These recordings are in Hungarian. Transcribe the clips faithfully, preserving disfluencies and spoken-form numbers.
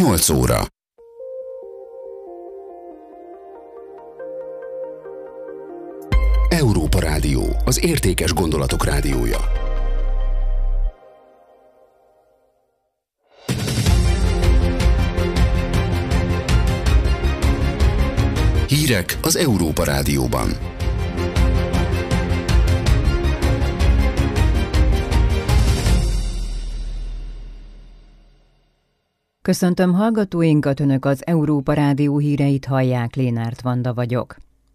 nyolc óra. Európa Rádió, az értékes gondolatok rádiója. Hírek az Európa Rádióban. Köszöntöm hallgatóinkat, Önök az Európa Rádió híreit hallják, Lénárt Vanda vagyok.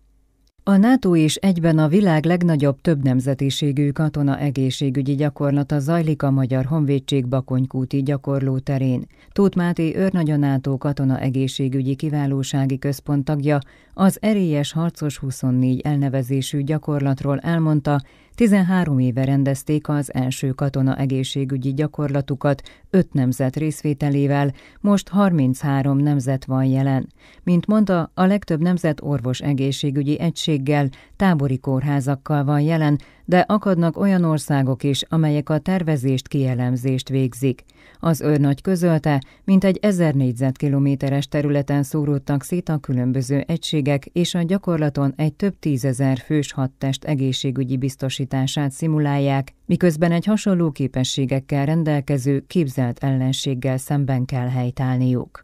A NATO és egyben a világ legnagyobb többnemzetiségű katona egészségügyi gyakorlata zajlik a Magyar Honvédség Bakonykúti gyakorlóterén. Tóth Máté őrnagy, a NATO Katona Egészségügyi Kiválósági Központ tagja, az Erélyes Harcos huszonnégy elnevezésű gyakorlatról elmondta, tizenhárom éve rendezték az első katona egészségügyi gyakorlatukat öt nemzet részvételével, most harminchárom nemzet van jelen. Mint mondta, a legtöbb nemzet orvos egészségügyi egységgel, tábori kórházakkal van jelen, de akadnak olyan országok is, amelyek a tervezést, kielemzést végzik. Az őrnagy közölte, mintegy ezer négyzetkilométeres területen szóródtak szét a különböző egységek, és a gyakorlaton egy több tízezer fős hadtest egészségügyi biztosítását szimulálják, miközben egy hasonló képességekkel rendelkező képzelt ellenséggel szemben kell helytállniuk.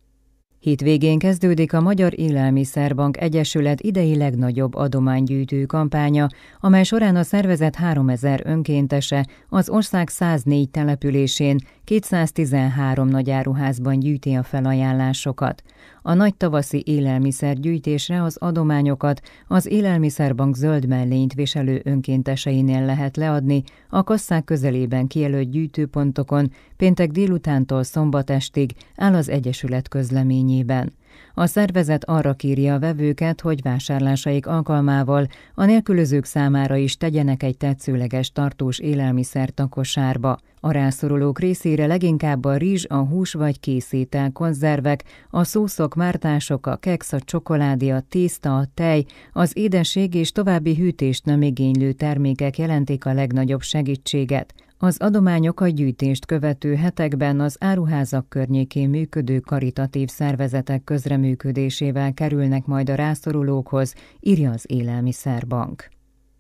Hétvégén kezdődik a Magyar Élelmiszerbank Egyesület idei legnagyobb adománygyűjtő kampánya, amely során a szervezet háromezer önkéntese az ország száznégy településén kétszáztizenhárom nagyáruházban gyűjti a felajánlásokat. A nagy tavaszi élelmiszergyűjtésre az adományokat az Élelmiszerbank zöld mellényt viselő önkénteseinél lehet leadni, a kasszák közelében kijelölt gyűjtőpontokon péntek délutántól szombat estig, áll az Egyesület közleményében. A szervezet arra kéri a vevőket, hogy vásárlásaik alkalmával a nélkülözők számára is tegyenek egy tetszőleges tartós élelmiszert a kosárba. A rászorulók részére leginkább a rizs, a hús vagy készétel, konzervek, a szószok, mártások, a keksz, a csokoládé, a tészta, a tej, az édesség és további hűtést nem igénylő termékek jelentik a legnagyobb segítséget. Az adományok a gyűjtést követő hetekben az áruházak környékén működő karitatív szervezetek közreműködésével kerülnek majd a rászorulókhoz, írja az Élelmiszerbank.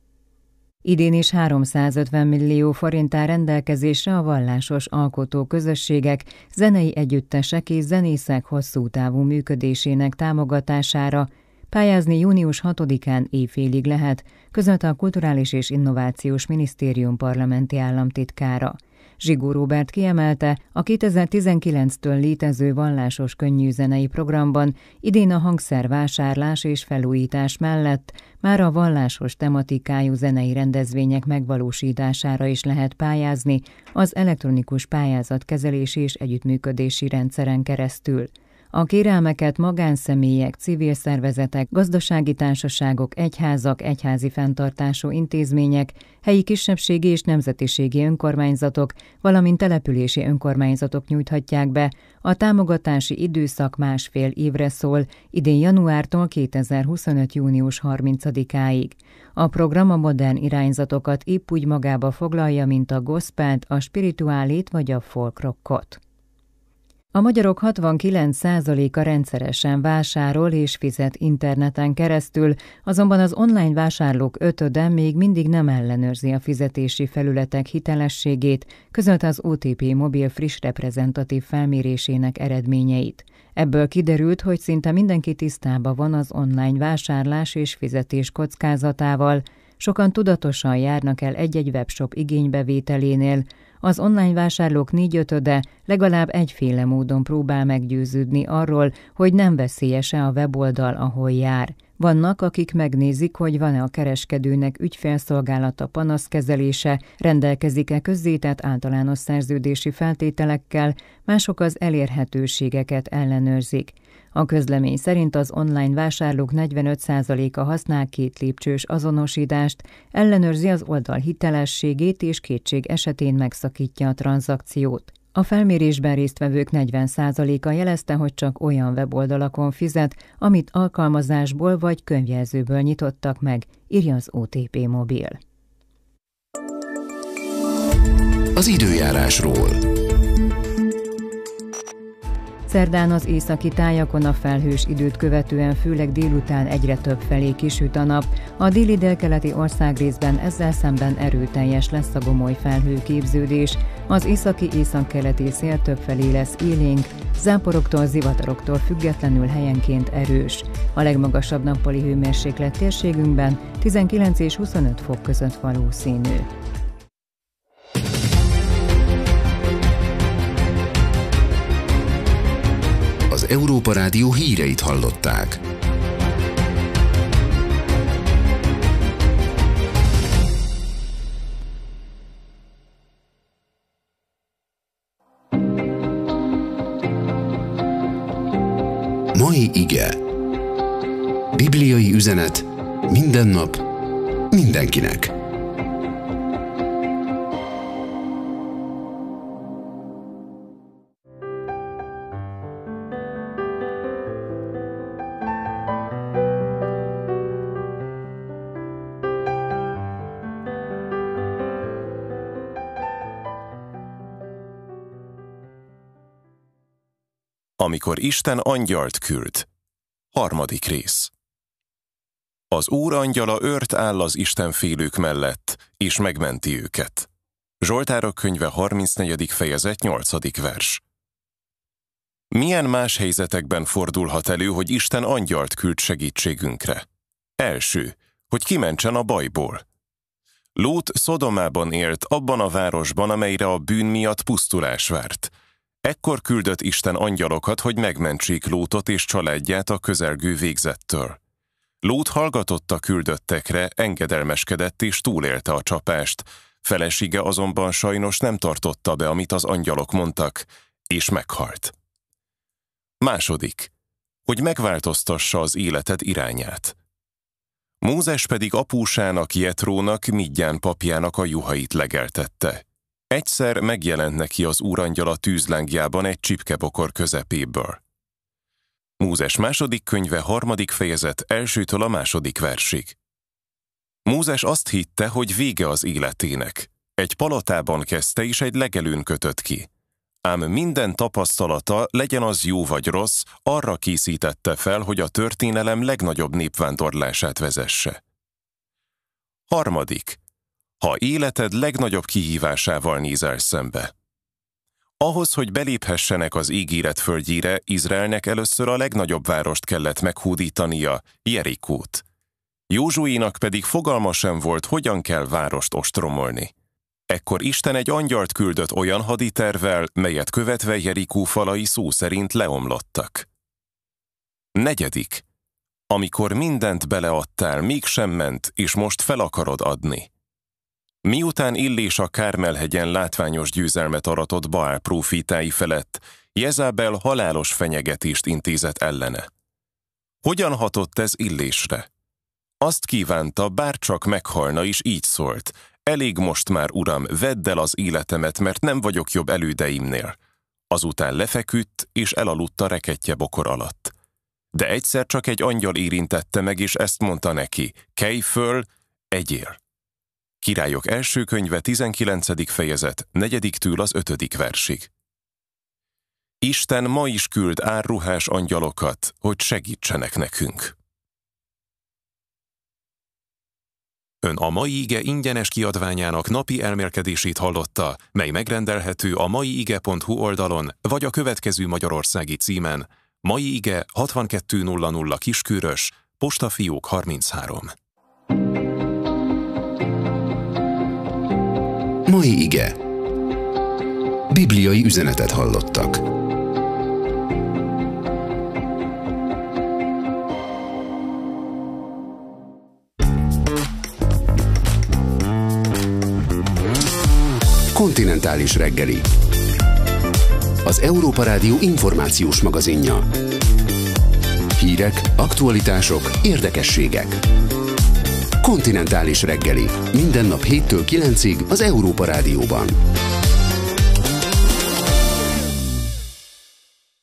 Idén is háromszázötven millió forint áll rendelkezésre a vallásos alkotóközösségek, zenei együttesek és zenészek hosszú távú működésének támogatására. Pályázni június hatodikán éjfélig lehet, közölte a Kulturális és Innovációs Minisztérium parlamenti államtitkára. Zsigó Róbert kiemelte, a kétezer-tizenkilenctől létező vallásos könnyűzenei programban idén a hangszervásárlás és felújítás mellett már a vallásos tematikájú zenei rendezvények megvalósítására is lehet pályázni az elektronikus pályázatkezelési és együttműködési rendszeren keresztül. A kérelmeket magánszemélyek, civil szervezetek, gazdasági társaságok, egyházak, egyházi fenntartású intézmények, helyi kisebbségi és nemzetiségi önkormányzatok, valamint települési önkormányzatok nyújthatják be. A támogatási időszak másfél évre szól, idén januártól kétezer-huszonöt június harmincadikáig. A program a modern irányzatokat épp úgy magába foglalja, mint a gospelt, a spirituálét vagy a folk rockot. A magyarok hatvankilenc százaléka rendszeresen vásárol és fizet interneten keresztül, azonban az online vásárlók ötöde még mindig nem ellenőrzi a fizetési felületek hitelességét, közölte az o té pé Mobil friss reprezentatív felmérésének eredményeit. Ebből kiderült, hogy szinte mindenki tisztában van az online vásárlás és fizetés kockázatával, sokan tudatosan járnak el egy-egy webshop igénybevételénél. Az online vásárlók négyötöde legalább egyféle módon próbál meggyőződni arról, hogy nem veszélyes-e a weboldal, ahol jár. Vannak, akik megnézik, hogy van-e a kereskedőnek ügyfélszolgálata, panaszkezelése, rendelkezik-e közzétett általános szerződési feltételekkel, mások az elérhetőségeket ellenőrzik. A közlemény szerint az online vásárlók negyvenöt százaléka használ két lépcsős azonosítást, ellenőrzi az oldal hitelességét és kétség esetén megszakítja a tranzakciót. A felmérésben résztvevők negyven százaléka jelezte, hogy csak olyan weboldalakon fizet, amit alkalmazásból vagy könyvjelzőből nyitottak meg, írja az o té pé Mobil. Az időjárásról. Szerdán az északi tájakon a felhős időt követően főleg délután egyre több felé kisüt a nap. A déli délkeleti országrészben ezzel szemben erőteljes lesz a gomoly felhőképződés. Az északi északkeleti szél többfelé lesz élénk, záporoktól, zivataroktól függetlenül helyenként erős. A legmagasabb nappali hőmérséklet térségünkben tizenkilenc és huszonöt fok között valószínű. Az Európa Rádió híreit hallották. Mai ige. Bibliai üzenet minden nap, mindenkinek. Amikor Isten angyalt küld. Harmadik rész. Az Úr angyala őrt áll az istenfélők mellett, és megmenti őket. Zsoltárok könyve harmincnegyedik fejezet nyolcadik vers. Milyen más helyzetekben fordulhat elő, hogy Isten angyalt küld segítségünkre? Első, hogy kimentsen a bajból. Lót Szodomában élt, abban a városban, amelyre a bűn miatt pusztulás várt. Ekkor küldött Isten angyalokat, hogy megmentsék Lótot és családját a közelgő végzettől. Lót hallgatott a küldöttekre, engedelmeskedett és túlélte a csapást, felesége azonban sajnos nem tartotta be, amit az angyalok mondtak, és meghalt. Második, hogy megváltoztassa az életed irányát. Mózes pedig apósának, Jetrónak, Midján papjának a juhait legeltette. Egyszer megjelent neki az úrangyal a tűzlángjában egy csipkebokor közepéből. Mózes második könyve harmadik fejezet elsőtől a második versig. Mózes azt hitte, hogy vége az életének. Egy palotában kezdte és egy legelőn kötött ki. Ám minden tapasztalata, legyen az jó vagy rossz, arra készítette fel, hogy a történelem legnagyobb népvándorlását vezesse. Harmadik. Ha életed legnagyobb kihívásával nézel szembe. Ahhoz, hogy beléphessenek az ígéret földjére, Izraelnek először a legnagyobb várost kellett meghódítania, Jerikót. Józsuénak pedig fogalma sem volt, hogyan kell várost ostromolni. Ekkor Isten egy angyalt küldött olyan haditervvel, melyet követve Jerikó falai szó szerint leomlottak. Negyedik. Amikor mindent beleadtál, mégsem ment, és most fel akarod adni. Miután Illés a Kármel-hegyen látványos győzelmet aratott Baál prófétái felett, Jezabel halálos fenyegetést intézett ellene. Hogyan hatott ez Illésre? Azt kívánta, bárcsak meghalna, és így szólt: elég most már, uram, vedd el az életemet, mert nem vagyok jobb elődeimnél. Azután lefeküdt, és elaludt a rekettye bokor alatt. De egyszer csak egy angyal érintette meg, és ezt mondta neki: kelj föl, egyél. Királyok első könyve tizenkilencedik fejezet negyediktől az ötödik versig. Isten ma is küld árruhás angyalokat, hogy segítsenek nekünk. Ön a mai ige ingyenes kiadványának napi elmélkedését hallotta, mely megrendelhető a maiige pont hu oldalon, vagy a következő magyarországi címen: Mai ige hatvankettő nulla nulla Kiskörös, Postafiók harminchárom. Mai ige. Bibliai üzenetet hallottak. Kontinentális reggeli. Az Európa Rádió információs magazinja. Hírek, aktualitások, érdekességek. Kontinentális reggeli. Minden nap héttől kilencig az Európa Rádióban.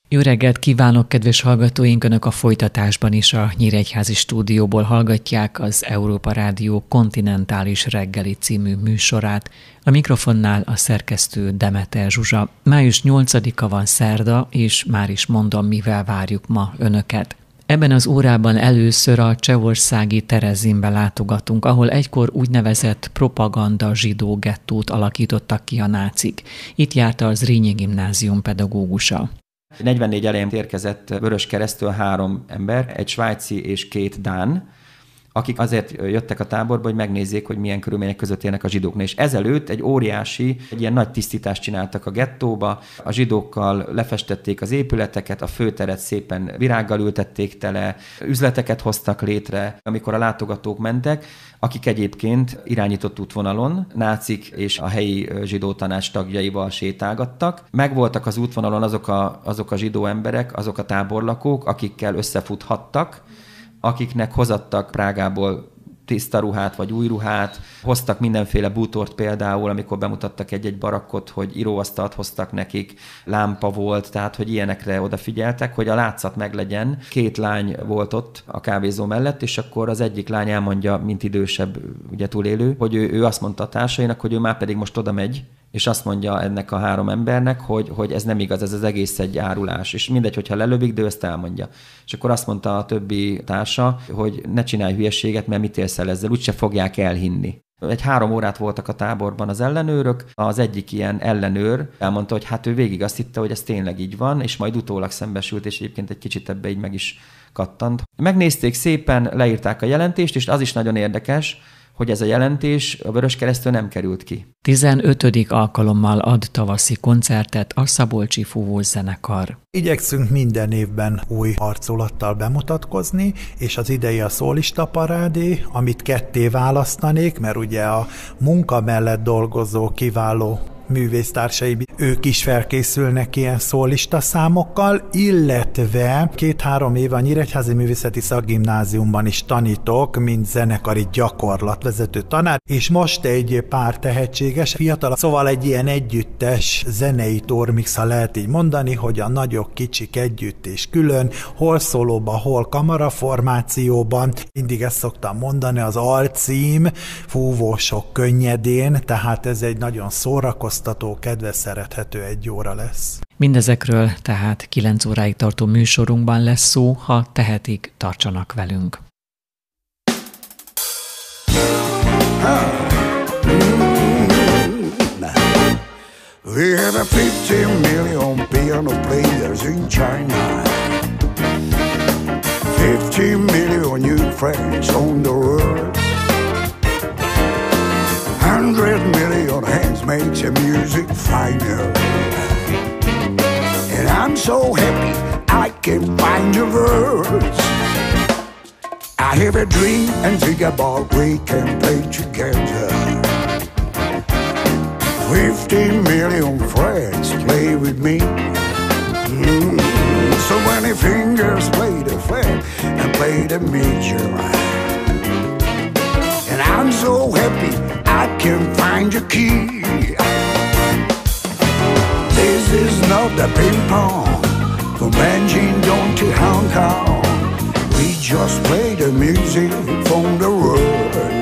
Jó reggelt kívánok, kedves hallgatóink! Önök a folytatásban is a Nyíregyházi stúdióból hallgatják az Európa Rádió Kontinentális reggeli című műsorát. A mikrofonnál a szerkesztő Demeter Zsuzsa. május nyolcadika van szerda, és már is mondom, mivel várjuk ma önöket. Ebben az órában először a csehországi Terezinbe látogatunk, ahol egykor úgynevezett propaganda zsidó gettót alakítottak ki a nácik. Itt járt a Zrínyi gimnázium pedagógusa. negyvennégy elején érkezett Vöröskeresztől három ember, egy svájci és két dán, akik azért jöttek a táborba, hogy megnézzék, hogy milyen körülmények között élnek a zsidók. És ezelőtt egy óriási, egy ilyen nagy tisztítást csináltak a gettóba, a zsidókkal lefestették az épületeket, a főteret szépen virággal ültették tele, üzleteket hoztak létre, amikor a látogatók mentek, akik egyébként irányított útvonalon, nácik és a helyi zsidó tanács tagjaival sétálgattak. Megvoltak az útvonalon azok a, azok a zsidó emberek, azok a táborlakók, akikkel összefuthattak, akiknek hozattak Prágából tiszta ruhát vagy új ruhát, hoztak mindenféle bútort például, amikor bemutattak egy-egy barakkot, hogy íróasztalt hoztak nekik, lámpa volt, tehát hogy ilyenekre odafigyeltek, hogy a látszat meglegyen. Két lány volt ott a kávézó mellett, és akkor az egyik lány elmondja, mint idősebb, ugye túlélő, hogy ő, ő azt mondta a társainak, hogy ő már pedig most oda megy, és azt mondja ennek a három embernek, hogy, hogy ez nem igaz, ez az egész egy árulás. És mindegy, hogyha lelövik, de ő ezt elmondja. És akkor azt mondta a többi társa, hogy ne csinálj hülyeséget, mert mit élsz el ezzel, úgyse fogják elhinni. Egy három órát voltak a táborban az ellenőrök, az egyik ilyen ellenőr elmondta, hogy hát ő végig azt hitte, hogy ez tényleg így van, és majd utólag szembesült, és egyébként egy kicsit ebbe így meg is kattant. Megnézték szépen, leírták a jelentést, és az is nagyon érdekes, hogy ez a jelentés a Vöröskeresztől nem került ki. tizenötödik alkalommal ad tavaszi koncertet a Szabolcsi Fúvós Zenekar. Igyekszünk minden évben új arculattal bemutatkozni, és az idei a szólista parádé, amit ketté választanék, mert ugye a munka mellett dolgozó kiváló művésztársaim, ők is felkészülnek ilyen szólista számokkal, illetve két-három éve a Nyíregyházi Művészeti Szakgimnáziumban is tanítok, mint zenekari gyakorlatvezető tanár, és most egy pár tehetséges fiatal, szóval egy ilyen együttes zenei tormix, ha lehet így mondani, hogy a nagyok, kicsik együtt és külön, hol szólóban, hol kamaraformációban, mindig ezt szoktam mondani, az alcím Fúvósok könnyedén, tehát ez egy nagyon szórakoztató, kedves, szerethető egy óra lesz. Mindezekről tehát kilenc óráig tartó műsorunkban lesz szó, ha tehetik, tartsanak velünk. We have a fifteen million piano players in China, fifteen million new friends on the world, hundred million hands makes a music finer. And I'm so happy I can find the words. I have a dream and think about we can play together. Fifteen million friends play with me. Mm. So many fingers play the flat and play the major. And I'm so happy I can find your key. This is not the ping pong from Beijing down to Hong Kong. We just play the music from the world.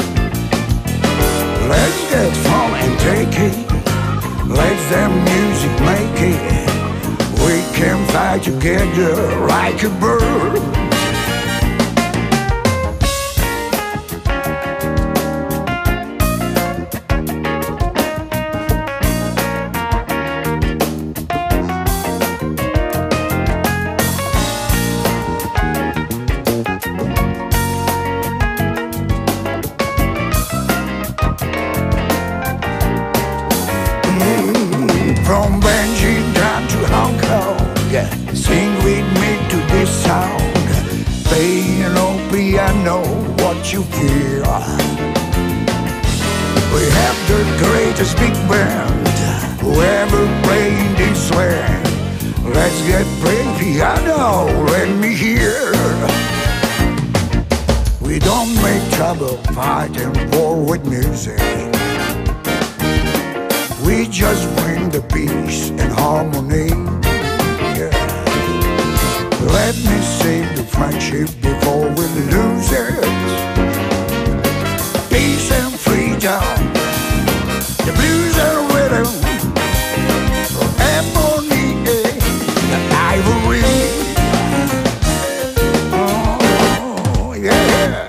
Let's get fun and take it. Let the music make it. We can fly together like a bird. From Beijing down to Hong Kong, sing with me to this sound. Piano, piano, what you feel. We have the greatest big band who ever played this land. Let's get playing piano, let me hear. We don't make trouble fighting war with music. We just bring the peace and harmony. Yeah. let me save the friendship before we lose it. Peace and freedom, the blues and rhythm, from ebony and ivory. Oh, yeah.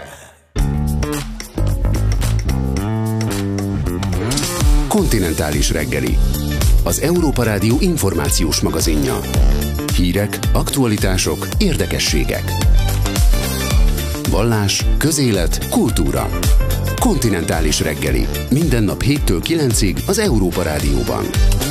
Kontinentális reggeli. Az Európa Rádió információs magazinja. Hírek, aktualitások, érdekességek. Vallás, közélet, kultúra. Kontinentális reggeli. Minden nap héttől kilencig az Európa Rádióban.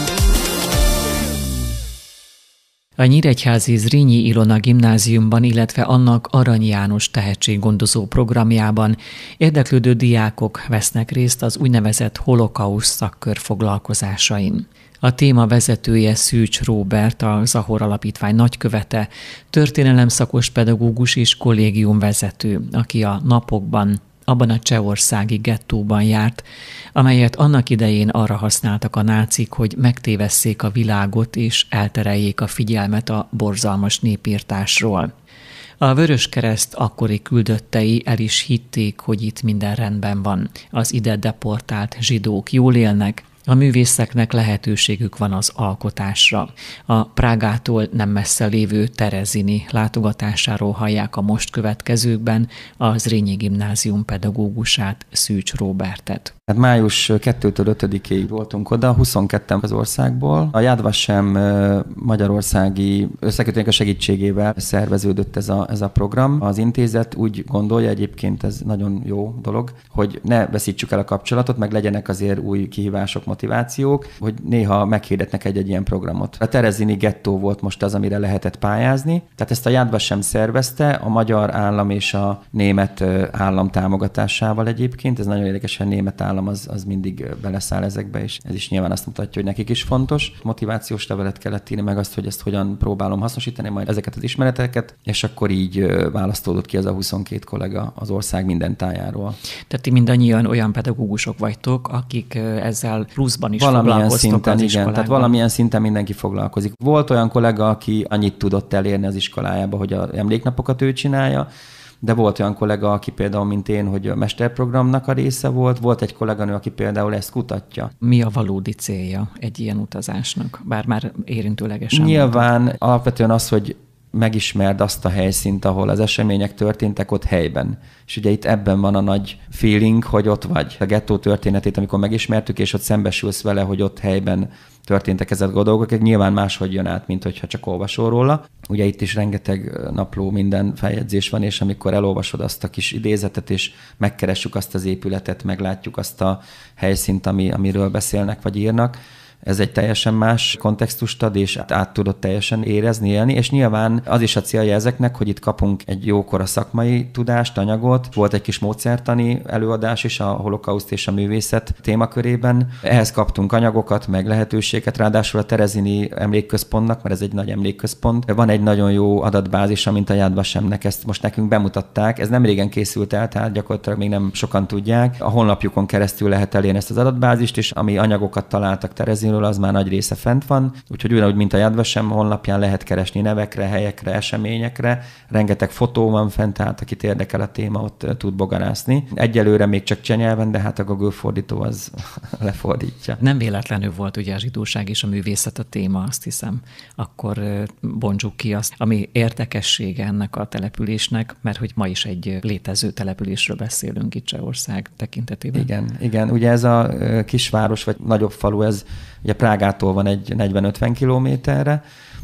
A nyíregyházi Zrínyi Ilona gimnáziumban, illetve annak Arany János tehetséggondozó programjában érdeklődő diákok vesznek részt az úgynevezett holokauszt szakkör foglalkozásain. A téma vezetője Szűcs Róbert, a Zahor Alapítvány nagykövete, történelemszakos pedagógus és kollégiumvezető, aki a napokban abban a csehországi gettóban járt, amelyet annak idején arra használtak a nácik, hogy megtévesszék a világot és eltereljék a figyelmet a borzalmas népirtásról. A Vöröskereszt akkori küldöttei el is hitték, hogy itt minden rendben van. Az ide deportált zsidók jól élnek, a művészeknek lehetőségük van az alkotásra. A Prágától nem messze lévő Terezini látogatásáról hallják a most következőkben a Zrínyi gimnázium pedagógusát, Szűcs Róbertet. Hát május kettőtől ötödikéig voltunk oda, huszonketten az országból. A Yad Vashem magyarországi összekötőnek a segítségével szerveződött ez a, ez a program. Az intézet úgy gondolja, egyébként ez nagyon jó dolog, hogy ne veszítsük el a kapcsolatot, meg legyenek azért új kihívások, motivációk, hogy néha meghirdetnek egy-egy ilyen programot. A Terezini gettó volt most az, amire lehetett pályázni. Tehát ezt a Yad Vashem szervezte, a magyar állam és a német állam támogatásával egyébként. Ez nagyon érdekes, hogy a német állam Az, az mindig beleszáll ezekbe, és ez is nyilván azt mutatja, hogy nekik is fontos. Motivációs levelet kellett írni, meg azt, hogy ezt hogyan próbálom hasznosítani, majd ezeket az ismereteket, és akkor így választódott ki az a huszonkét kollega az ország minden tájáról. Tehát ti mindannyian olyan pedagógusok vagytok, akik ezzel pluszban is valamilyen foglalkoztok szinten, az igen, iskolákban. tehát valamilyen szinten mindenki foglalkozik. Volt olyan kollega, aki annyit tudott elérni az iskolájába, hogy az emléknapokat ő csinálja, de volt olyan kollega, aki például, mint én, hogy a mesterprogramnak a része volt, volt egy kolléganő, aki például ezt kutatja. Mi a valódi célja egy ilyen utazásnak? Bár már érintőlegesen. Nyilván mondtam. Alapvetően az, hogy megismerd azt a helyszínt, ahol az események történtek ott helyben. És ugye itt ebben van a nagy feeling, hogy ott vagy. A gettó történetét, amikor megismertük, és ott szembesülsz vele, hogy ott helyben történtek ezek a dolgok, nyilván máshogy jön át, mint hogyha csak olvasol róla. Ugye itt is rengeteg napló, minden feljegyzés van, és amikor elolvasod azt a kis idézetet, és megkeressük azt az épületet, meglátjuk azt a helyszínt, ami, amiről beszélnek vagy írnak, ez egy teljesen más kontextust ad, és át tudod teljesen érezni, élni, és nyilván az is a célja ezeknek, hogy itt kapunk egy jókora szakmai tudást, anyagot. Volt egy kis módszertani előadás is a holokauszt és a művészet témakörében. Ehhez kaptunk anyagokat, meg lehetőséget, ráadásul a Terezini emlékközpontnak, mert ez egy nagy emlékközpont. Van egy nagyon jó adatbázis, mint a Yad Vashemnek, ezt most nekünk bemutatták. Ez nem régen készült el, tehát gyakorlatilag még nem sokan tudják. A honlapjukon keresztül lehet elérni ezt az adatbázist, és ami anyagokat találtak Terezini, az már nagy része fent van, úgyhogy ugyanúgy, mint a Yad Vashem honlapján lehet keresni nevekre, helyekre, eseményekre. Rengeteg fotó van fent, tehát akit érdekel a téma, ott tud bogarászni. Egyelőre még csak csehnyelven, de hát a Google fordító az lefordítja. Nem véletlenül volt ugye a zsidóság és a művészet a téma, azt hiszem. Akkor bontsuk ki azt, ami érdekessége ennek a településnek, mert hogy ma is egy létező településről beszélünk itt Csehország tekintetében. Igen, igen. Ugye ez a kisváros, vagy nagyobb falu, ez ugye Prágától van egy negyven-ötven kilométerre,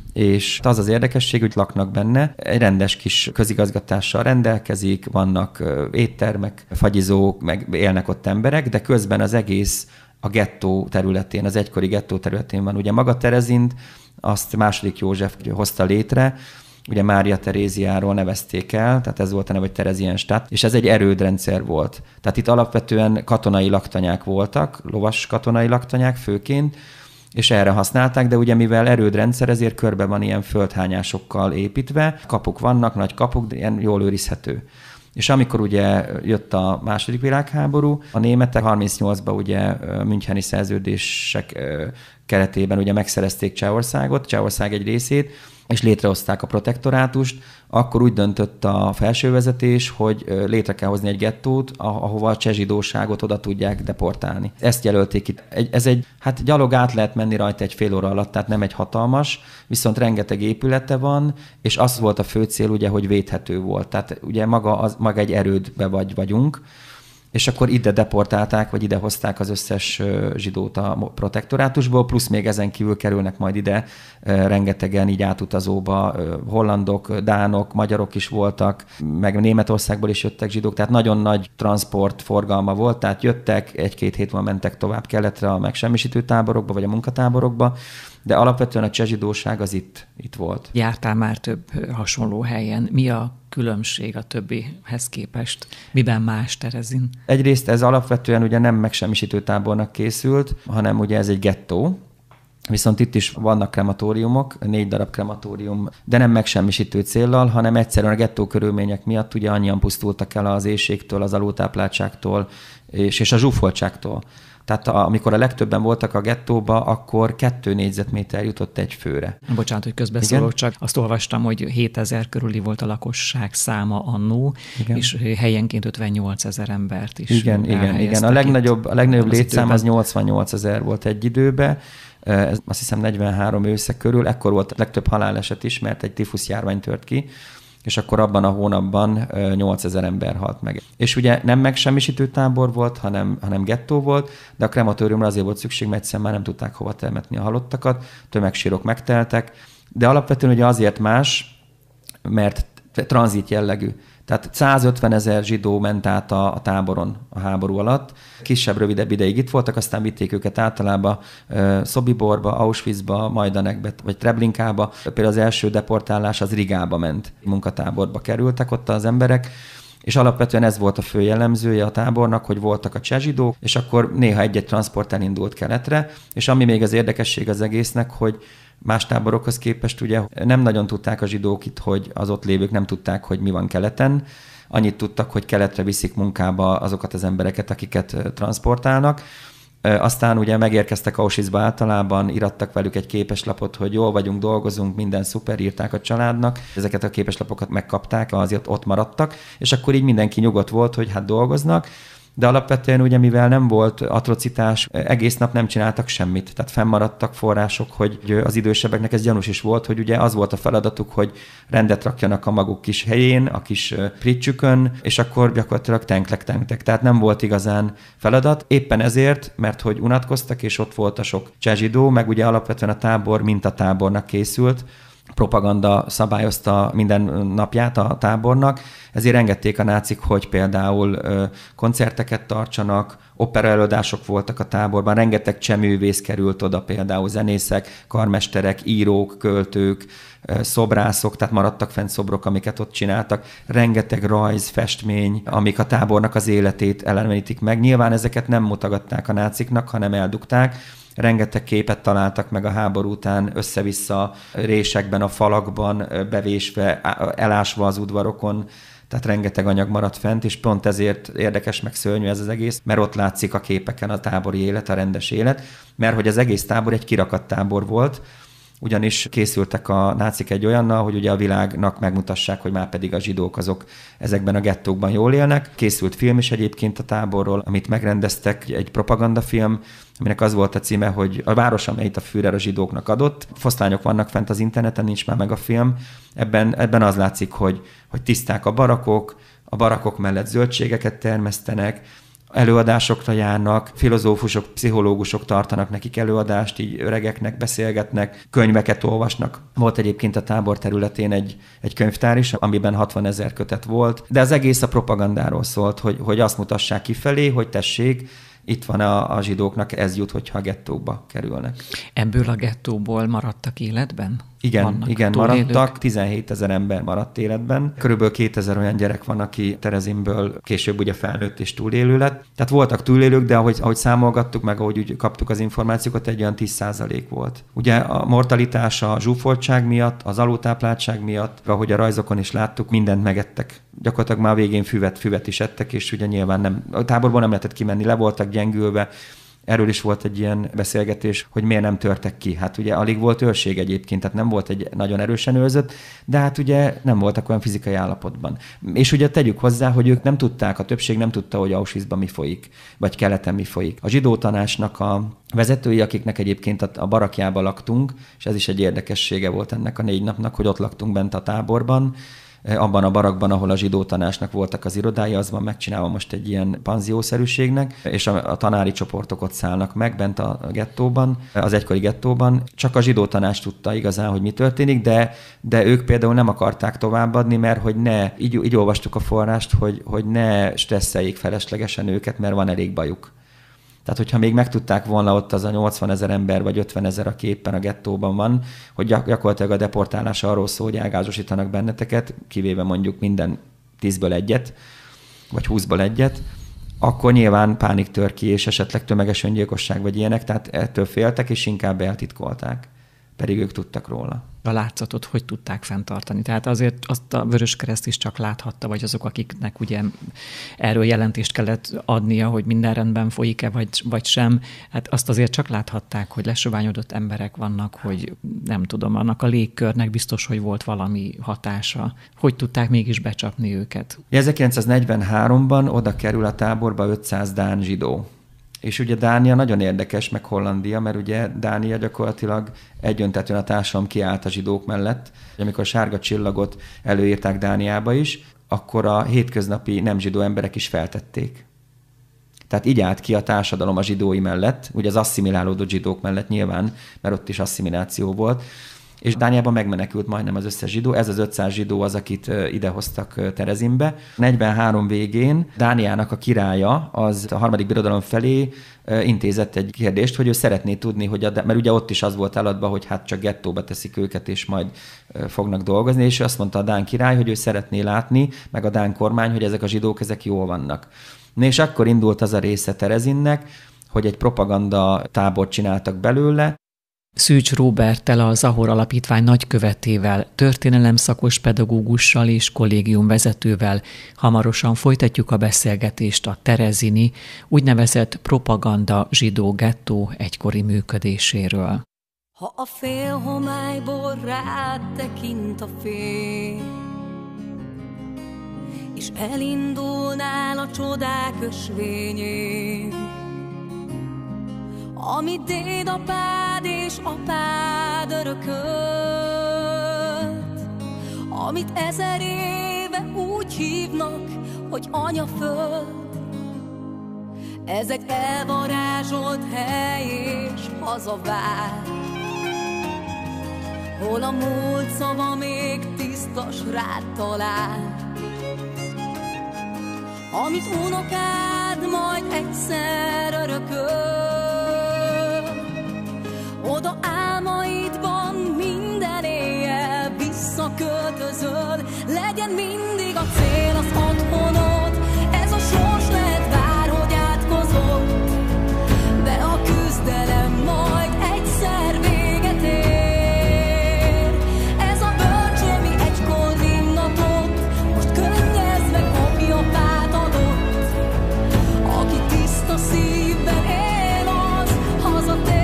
és az az érdekesség, hogy laknak benne, egy rendes kis közigazgatással rendelkezik, vannak éttermek, fagyizók, meg élnek ott emberek, de közben az egész a gettó területén, az egykori gettó területén van. Ugye maga Terezint, azt második József hozta létre, ugye Mária Teréziáról nevezték el, tehát ez volt a neve, hogy Terezienstadt, és ez egy erődrendszer volt. Tehát itt alapvetően katonai laktanyák voltak, lovas katonai laktanyák főként, és erre használták, de ugye mivel erődrendszer, ezért körbe van ilyen földhányásokkal építve, kapuk vannak, nagy kapuk, de ilyen jól őrizhető. És amikor ugye jött a második világháború, a németek harmincnyolcban ugye müncheni szerződések keretében ugye megszerezték Csehországot, Csehország egy részét, és létrehozták a protektorátust, akkor úgy döntött a felsővezetés, hogy létre kell hozni egy gettót, ahova a cseh zsidóságot oda tudják deportálni. Ezt jelölték itt. Ez egy, hát gyalog át lehet menni rajta egy fél óra alatt, tehát nem egy hatalmas, viszont rengeteg épülete van, és az volt a fő cél, ugye, hogy védhető volt. Tehát ugye maga, az, maga egy erődbe vagy vagyunk, és akkor ide deportálták, vagy ide hozták az összes zsidót a protektorátusból, plusz még ezen kívül kerülnek majd ide rengetegen így átutazóba, hollandok, dánok, magyarok is voltak, meg Németországból is jöttek zsidók, tehát nagyon nagy transport forgalma volt, tehát jöttek, egy-két hét múlva mentek tovább keletre a megsemmisítő táborokba, vagy a munkatáborokba, de alapvetően a cseh zsidóság az itt, itt volt. Jártál már több hasonló helyen. Mi a különbség a többihez képest? Miben más Terezin? Egyrészt ez alapvetően ugye nem megsemmisítő tábornak készült, hanem ugye ez egy gettó, viszont itt is vannak krematóriumok, négy darab krematórium, de nem megsemmisítő céllal, hanem egyszerűen a gettó körülmények miatt ugye annyian pusztultak el az éhségtől, az alultápláltságtól és, és a zsúfoltságtól. Tehát a, amikor a legtöbben voltak a gettóba, akkor kettő négyzetméter jutott egy főre. Bocsánat, hogy közbeszólok, csak azt olvastam, hogy hétezer körüli volt a lakosság száma annó, igen. és helyenként ötvennyolcezer embert is. Igen, igen, igen. A legnagyobb, a legnagyobb az létszám az nyolcvannyolcezer volt egy időben, ez azt hiszem negyvenhárom ősze körül, ekkor volt a legtöbb haláleset is, mert egy tifusz járvány tört ki, és akkor abban a hónapban nyolcezer ember halt meg. És ugye nem megsemmisítő tábor volt, hanem, hanem gettó volt, de a krematóriumra azért volt szükség, mert egyszerűen már nem tudták hova temetni a halottakat, tömegsírok megteltek, de alapvetően ugye azért más, mert tranzit jellegű. Tehát százötvenezer zsidó ment át a, a táboron a háború alatt. Kisebb, rövidebb ideig itt voltak, aztán vitték őket általában uh, Szobiborba, Auschwitzba, Majdanekbe, vagy Treblinkába. Például az első deportálás az Rigába ment, munkatáborba kerültek ott az emberek, és alapvetően ez volt a fő jellemzője a tábornak, hogy voltak a cseh zsidók, és akkor néha egy-egy transport elindult keletre, és ami még az érdekesség az egésznek, hogy más táborokhoz képest ugye nem nagyon tudták a zsidók itt, hogy az ott lévők nem tudták, hogy mi van keleten. Annyit tudtak, hogy keletre viszik munkába azokat az embereket, akiket transportálnak. Aztán ugye megérkeztek Auschwitzba általában, irattak velük egy képeslapot, hogy jól vagyunk, dolgozunk, minden szuper, írták a családnak. Ezeket a képeslapokat megkapták, azért ott maradtak, és akkor így mindenki nyugodt volt, hogy hát dolgoznak. De alapvetően ugye, mivel nem volt atrocitás, egész nap nem csináltak semmit. Tehát fennmaradtak források, hogy az idősebbeknek ez gyanús is volt, hogy ugye az volt a feladatuk, hogy rendet rakjanak a maguk kis helyén, a kis pricsükön, és akkor gyakorlatilag tenklek-tenktek. Tehát nem volt igazán feladat. Éppen ezért, mert hogy unatkoztak, és ott volt a sok cseh zsidó, meg ugye alapvetően a tábor mintatábornak készült, propaganda szabályozta minden napját a tábornak, ezért engedték a nácik, hogy például koncerteket tartsanak, operaelőadások voltak a táborban, rengeteg csehművész került oda, például zenészek, karmesterek, írók, költők, szobrászok, tehát maradtak fent szobrok, amiket ott csináltak, rengeteg rajz, festmény, amik a tábornak az életét elevenítik meg. Nyilván ezeket nem mutogatták a náciknak, hanem eldugták. Rengeteg képet találtak meg a háború után össze-vissza résekben, a falakban, bevésve, elásva az udvarokon, tehát rengeteg anyag maradt fent, és pont ezért érdekes meg szörnyű ez az egész, mert ott látszik a képeken a tábori élet, a rendes élet, mert hogy az egész tábor egy kirakadt tábor volt, ugyanis készültek a nácik egy olyannal, hogy ugye a világnak megmutassák, hogy már pedig a zsidók azok ezekben a gettókban jól élnek. Készült film is egyébként a táborról, amit megrendeztek, egy propagandafilm, aminek az volt a címe, hogy a város, amelyet a Führer a zsidóknak adott. Foszlányok vannak fent az interneten, nincs már meg a film. Ebben, ebben az látszik, hogy, hogy tiszták a barakok, a barakok mellett zöldségeket termesztenek, előadásokra járnak, filozófusok, pszichológusok tartanak nekik előadást, így öregeknek beszélgetnek, könyveket olvasnak. Volt egyébként a tábor területén egy, egy könyvtár is, amiben hatvanezer kötet volt, de az egész a propagandáról szólt, hogy, hogy azt mutassák kifelé, hogy tessék, itt van a, a zsidóknak, ez jut, hogyha a gettóba kerülnek. Ebből a gettóból maradtak életben? Igen, Vannak igen, túlélők? maradtak, tizenhétezer ember maradt életben. Körülbelül kétezer olyan gyerek van, aki Terezinből később ugye felnőtt és túlélő lett. Tehát voltak túlélők, de ahogy, ahogy számolgattuk, meg ahogy úgy kaptuk az információkat, egy olyan tíz százalék volt. Ugye a mortalitás a zsúfoltság miatt, az alultápláltság miatt, ahogy a rajzokon is láttuk, mindent megettek. Gyakorlatilag már a végén füvet, füvet is ettek, és ugye nyilván nem, a táborból nem lehetett kimenni, le voltak gyengülve, Erről is volt egy ilyen beszélgetés, hogy miért nem törtek ki. Hát ugye alig volt őrség egyébként, tehát nem volt egy nagyon erősen őrzött, de hát ugye nem voltak olyan fizikai állapotban. És ugye tegyük hozzá, hogy ők nem tudták, a többség nem tudta, hogy Auschwitzban mi folyik, vagy keleten mi folyik. A zsidó tanácsnak a vezetői, akiknek egyébként a barakjában laktunk, és ez is egy érdekessége volt ennek a négy napnak, hogy ott laktunk bent a táborban, abban a barakban, ahol a zsidó tanácsnak voltak az irodái, az van megcsinálva most egy ilyen panziószerűségnek, és a, a tanári csoportok ott szállnak meg bent a gettóban, az egykori gettóban. Csak a zsidó tanács tudta igazán, hogy mi történik, de, de ők például nem akarták továbbadni, mert hogy ne, így, így olvastuk a forrást, hogy, hogy ne stresszeljék feleslegesen őket, mert van elég bajuk. Tehát, hogyha még megtudták volna ott az a nyolcvanezer ember, vagy ötvenezer, aki éppen a gettóban van, hogy gyakorlatilag a deportálás arról szól, hogy elgázosítanak benneteket, kivéve mondjuk minden tízből egyet, vagy húszból egyet, akkor nyilván pánik tör ki, és esetleg tömeges öngyilkosság, vagy ilyenek, tehát ettől féltek, és inkább eltitkolták. Pedig ők tudtak róla. A látszatot hogy tudták fenntartani? Tehát azért azt a Vöröskereszt is csak láthatta, vagy azok, akiknek ugye erről jelentést kellett adnia, hogy minden rendben folyik-e, vagy, vagy sem. Hát azt azért csak láthatták, hogy lesoványodott emberek vannak, hogy nem tudom, annak a légkörnek biztos, hogy volt valami hatása. Hogy tudták mégis becsapni őket? ezerkilencszáznegyvenháromban oda kerül a táborba ötszáz dán zsidó. És ugye Dánia nagyon érdekes, meg Hollandia, mert ugye Dánia gyakorlatilag egyöntetően a társadalom kiállt a zsidók mellett. Amikor a sárga csillagot előírták Dániába is, akkor a hétköznapi nem zsidó emberek is feltették. Tehát így állt ki a társadalom a zsidói mellett, ugye az asszimilálódott zsidók mellett nyilván, mert ott is asszimiláció volt. És Dániában megmenekült majdnem az összes zsidó. Ez az ötszáz zsidó az, akit idehoztak Terezinbe. negyvenhárom végén Dániának a királya az a harmadik birodalom felé intézett egy kérdést, hogy ő szeretné tudni, hogy a, mert ugye ott is az volt eladva, hogy hát csak gettóba teszik őket, és majd fognak dolgozni, és azt mondta a dán király, hogy ő szeretné látni, meg a dán kormány, hogy ezek a zsidók, ezek jól vannak. És akkor indult az a része Terezinnek, hogy egy propaganda tábort csináltak belőle. Szűcs Róberttel, a Zahor Alapítvány nagykövetével, történelemszakos pedagógussal és kollégiumvezetővel hamarosan folytatjuk a beszélgetést a terezini, úgynevezett propaganda zsidó gettó egykori működéséről. Ha a fél homályból rád tekint a fény, és elindulnál a csodák ösvényén, amit dédapád és apád örökölt, amit ezer éve úgy hívnak, hogy anyaföld. Ez egy elvarázsolt hely és hazavár, hol a múlt szava még tisztas rád talál, amit unokád majd egyszer örököl. Oda álmaidban minden éjjel visszaköltözöl, legyen mindig a cél az otthonod, ez a sors lehet bárhogy átkozott, de a küzdelem majd egyszer véget ér. Ez a bölcső, mi egykor innatott, most könnyezve kopja fát adott, aki tiszta szívben él, az hazatér.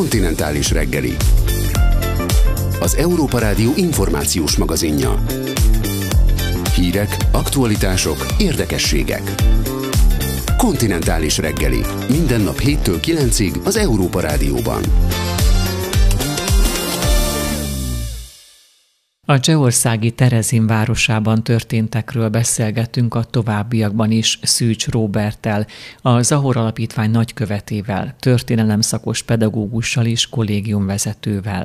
Kontinentális reggeli. Az Európa Rádió információs magazinja. Hírek, aktualitások, érdekességek. Kontinentális reggeli. Minden nap héttől kilencig az Európa Rádióban. A csehországi Terezin városában történtekről beszélgetünk a továbbiakban is Szűcs Róberttel, a Zahor Alapítvány nagykövetével, történelemszakos pedagógussal és kollégiumvezetővel.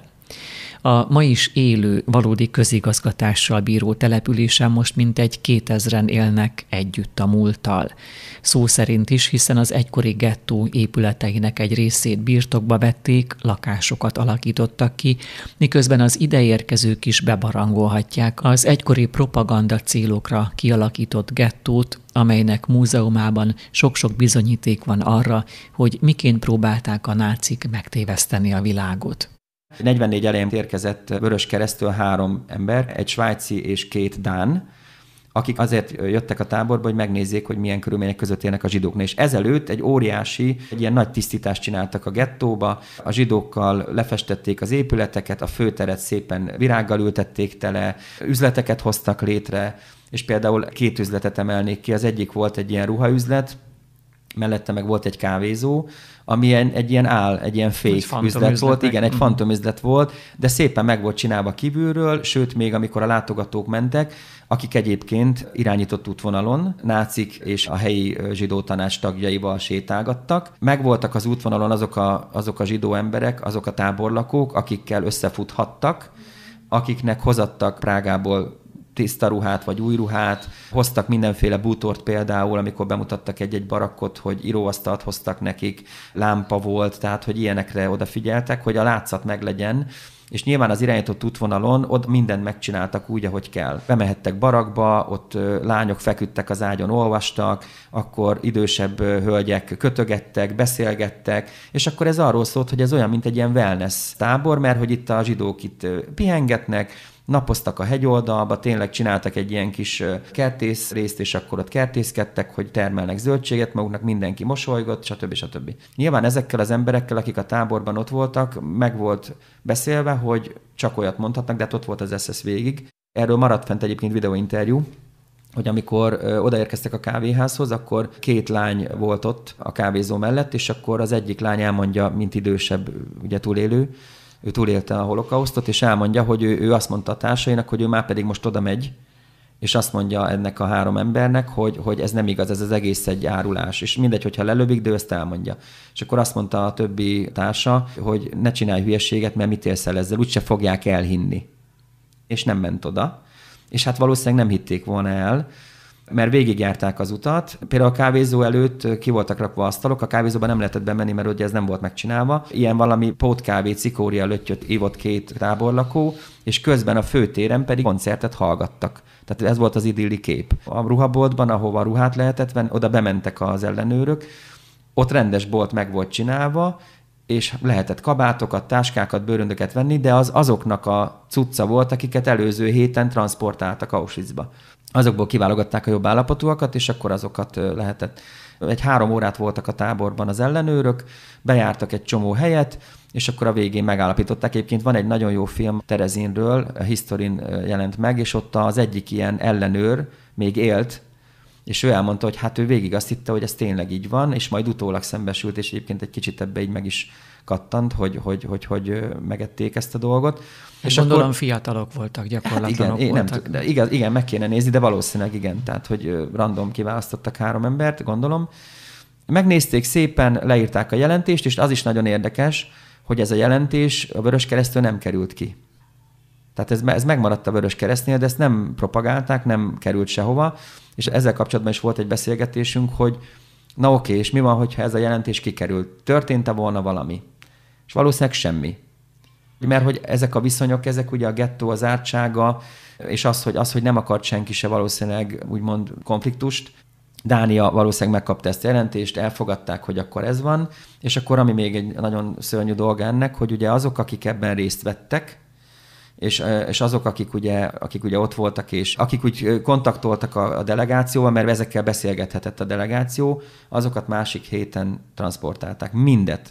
A ma is élő, valódi közigazgatással bíró településen most mintegy kétezren élnek együtt a múlttal. Szó szerint is, hiszen az egykori gettó épületeinek egy részét birtokba vették, lakásokat alakítottak ki, miközben az ideérkezők is bebarangolhatják az egykori propaganda célokra kialakított gettót, amelynek múzeumában sok-sok bizonyíték van arra, hogy miként próbálták a nácik megtéveszteni a világot. negyvennégy elején érkezett Vöröskereszttől három ember, egy svájci és két dán, akik azért jöttek a táborba, hogy megnézzék, hogy milyen körülmények között élnek a zsidók. És ezelőtt egy óriási, egy ilyen nagy tisztítást csináltak a gettóba, a zsidókkal lefestették az épületeket, a főteret szépen virággal ültették tele, üzleteket hoztak létre, és például két üzletet emelnék ki. Az egyik volt egy ilyen ruhaüzlet, mellette meg volt egy kávézó, ami egy ilyen áll, egy ilyen fake üzlet volt, igen, egy fantomüzlet volt, de szépen meg volt csinálva kívülről, sőt, még amikor a látogatók mentek, akik egyébként irányított útvonalon, nácik és a helyi zsidó tanács tagjaival sétálgattak. Megvoltak az útvonalon azok a, azok a zsidó emberek, azok a táborlakók, akikkel összefuthattak, akiknek hozattak Prágából tiszta ruhát, vagy új ruhát, hoztak mindenféle bútort például, amikor bemutattak egy-egy barakkot, hogy íróasztalt hoztak nekik, lámpa volt, tehát hogy ilyenekre odafigyeltek, hogy a látszat meglegyen, és nyilván az irányított útvonalon ott mindent megcsináltak úgy, ahogy kell. Bemehettek barakba, ott lányok feküdtek az ágyon, olvastak, akkor idősebb hölgyek kötögettek, beszélgettek, és akkor ez arról szólt, hogy ez olyan, mint egy ilyen wellness tábor, mert hogy itt a zsidók itt pihengetnek, napoztak a hegyoldalba, tényleg csináltak egy ilyen kis kertész részt, és akkor ott kertészkedtek, hogy termelnek zöldséget maguknak, mindenki mosolygott, stb. stb. Nyilván ezekkel az emberekkel, akik a táborban ott voltak, meg volt beszélve, hogy csak olyat mondhatnak, de hát ott volt az es es végig. Erről maradt fent egyébként videóinterjú, hogy amikor ö, odaérkeztek a kávéházhoz, akkor két lány volt ott a kávézó mellett, és akkor az egyik lány elmondja, mint idősebb, ugye túlélő, ő túlélte a holokausztot, és elmondja, hogy ő, ő azt mondta a társainak, hogy ő már pedig most oda megy, és azt mondja ennek a három embernek, hogy, hogy ez nem igaz, ez az egész egy árulás. És mindegy, hogyha lelövik, de ő ezt elmondja. És akkor azt mondta a többi társa, hogy ne csinálj hülyeséget, mert mit élsz el ezzel, úgyse fogják elhinni. És nem ment oda. És hát valószínűleg nem hitték volna el, mert végigjárták az utat. Például a kávézó előtt ki voltak rakva asztalok, a kávézóban nem lehetett bemenni, mert ugye ez nem volt megcsinálva. Ilyen valami pótkávé, cikória löttyöt ívott két táborlakó, és közben a főtéren pedig koncertet hallgattak. Tehát ez volt az idilli kép. A ruhaboltban, ahova ruhát lehetett venni, oda bementek az ellenőrök, ott rendes bolt meg volt csinálva, és lehetett kabátokat, táskákat, bőröndöket venni, de az azoknak a cucca volt, akiket előző héten transportáltak Auschwitzba. Azokból kiválogatták a jobb állapotúakat, és akkor azokat lehetett. Egy három órát voltak a táborban az ellenőrök, bejártak egy csomó helyet, és akkor a végén megállapították. Egyébként van egy nagyon jó film Terezinről, a Historin jelent meg, és ott az egyik ilyen ellenőr még élt, és ő elmondta, hogy hát ő végig azt hitte, hogy ez tényleg így van, és majd utólag szembesült, és egyébként egy kicsit ebbe így meg is kattant, hogy hogy, hogy, hogy megették ezt a dolgot. És gondolom akkor fiatalok voltak, gyakorlatilag hát igen, voltak. Nem, de igaz, igen, meg kéne nézni, de valószínűleg igen. Tehát, hogy random kiválasztottak három embert, gondolom. Megnézték szépen, leírták a jelentést, és az is nagyon érdekes, hogy ez a jelentés a Vöröskereszttől nem került ki. Tehát ez, ez megmaradt a Vöröskeresztnél, de ezt nem propagálták, nem került sehova, és ezzel kapcsolatban is volt egy beszélgetésünk, hogy na oké, és mi van, hogyha ez a jelentés kikerült? Történt-e volna valami? És valószínűleg semmi. Mert hogy ezek a viszonyok, ezek ugye a gettó, az ártsága, és az, hogy, az, hogy nem akart senki se valószínűleg úgymond konfliktust. Dánia valószínűleg megkapta ezt a jelentést, elfogadták, hogy akkor ez van, és akkor ami még egy nagyon szörnyű dolga ennek, hogy ugye azok, akik ebben részt vettek, és, és azok, akik ugye, akik ugye ott voltak, és akik úgy kontaktoltak a, a delegációval, mert ezekkel beszélgethetett a delegáció, azokat másik héten transportálták. Mindet.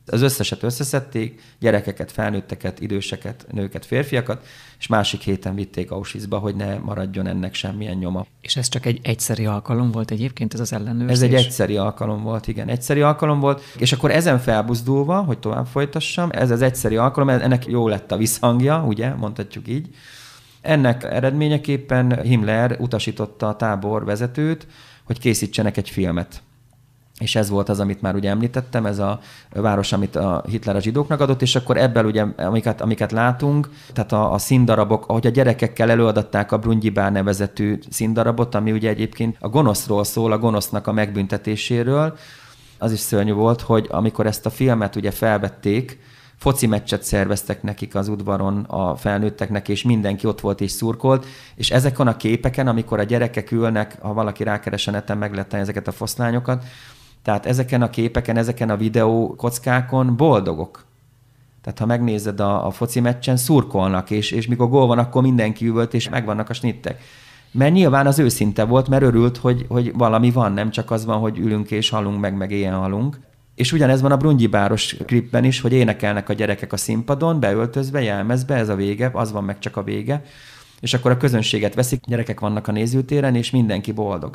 Az összeset összeszedték, gyerekeket, felnőtteket, időseket, nőket, férfiakat, és másik héten vitték Auschwitzba, hogy ne maradjon ennek semmilyen nyoma. És ez csak egy egyszeri alkalom volt egyébként, ez az ellenőrzés? Ez egy egyszeri alkalom volt, igen. Egyszeri alkalom volt, és akkor ezen felbuzdulva, hogy tovább folytassam, ez az egyszeri alkalom, ennek jó lett a visszhangja, ugye, mondhatjuk így. Ennek eredményeképpen Himmler utasította a tábor vezetőt, hogy készítsenek egy filmet. És ez volt az, amit már ugye említettem, ez a város, amit a Hitler a zsidóknak adott, és akkor ebből ugye, amiket, amiket látunk, tehát a, a színdarabok, ahogy a gyerekekkel előadatták a Brungyibár nevezetű színdarabot, ami ugye egyébként a gonoszról szól, a gonosznak a megbüntetéséről, az is szörnyű volt, hogy amikor ezt a filmet ugye felvették, foci meccset szerveztek nekik az udvaron a felnőtteknek, és mindenki ott volt és szurkolt, és ezeken a képeken, amikor a gyerekek ülnek, ha valaki rákeres a neten, meg lehet tenni ezeket a foszlányokat, tehát ezeken a képeken, ezeken a videó kockákon boldogok. Tehát ha megnézed a, a foci meccsen, szurkolnak, és, és mikor gól van, akkor mindenki üvölt, és megvannak a snittek. Mert nyilván az őszinte volt, mert örült, hogy, hogy valami van, nem csak az van, hogy ülünk és halunk meg, meg ilyen halunk. És ugyanez van a Brungyibáros klipben is, hogy énekelnek a gyerekek a színpadon, beöltözve, jelmezbe, ez a vége, az van meg csak a vége. És akkor a közönséget veszik, gyerekek vannak a nézőtéren, és mindenki boldog.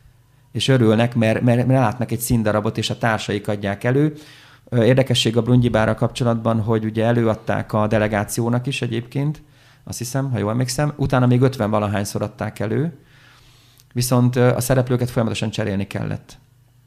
És örülnek, mert, mert, mert látnak egy színdarabot, és a társaik adják elő. Érdekesség a Brungyibárral kapcsolatban, hogy ugye előadták a delegációnak is egyébként, azt hiszem, ha jól emlékszem, utána még ötven valahányszor adták elő, viszont a szereplőket folyamatosan cserélni kellett.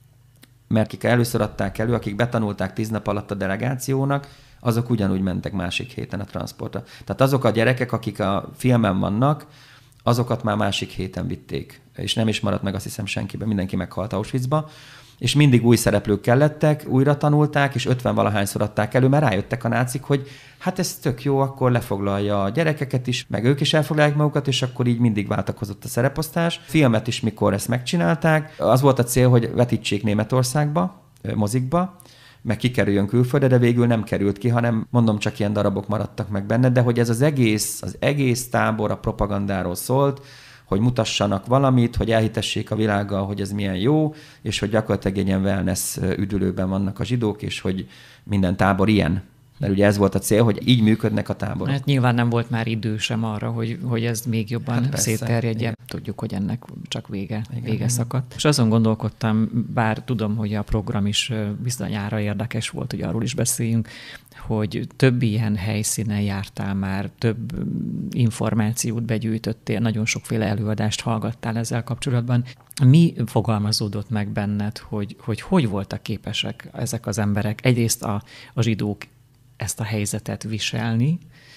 Mert akik először adták elő, akik betanulták tíz nap alatt a delegációnak, azok ugyanúgy mentek másik héten a transportra. Tehát azok a gyerekek, akik a filmen vannak, azokat már másik héten vitték. És nem is maradt meg, azt hiszem, senkiben, mindenki meghalt Auschwitzba. És mindig új szereplők kellettek, újra tanulták, és ötven valahányszor adták elő, mert rájöttek a nácik, hogy hát ez tök jó, akkor lefoglalja a gyerekeket is, meg ők is elfoglalják magukat, és akkor így mindig váltakozott a szereposztás. Filmet is, mikor ezt megcsinálták, az volt a cél, hogy vetítsék Németországba, mozikba, meg kikerüljön külföldre, de végül nem került ki, hanem mondom, csak ilyen darabok maradtak meg benne, de hogy ez az egész, az egész tábor a propagandáról szólt, hogy mutassanak valamit, hogy elhitessék a világgal, hogy ez milyen jó, és hogy gyakorlatilag egy ilyen wellness üdülőben vannak a zsidók, és hogy minden tábor ilyen. Mert ugye ez volt a cél, hogy így működnek a táborok. Hát nyilván nem volt már idő sem arra, hogy, hogy ez még jobban hát szétterjedjen. Tudjuk, hogy ennek csak vége, igen, vége igen. szakadt. És azon gondolkodtam, bár tudom, hogy a program is bizonyára érdekes volt, hogy arról is beszéljünk, hogy több ilyen helyszínen jártál már, több információt begyűjtöttél, nagyon sokféle előadást hallgattál ezzel kapcsolatban. Mi fogalmazódott meg benned, hogy hogy, hogy voltak képesek ezek az emberek, egyrészt a, a zsidók ezt a helyzetet viselni,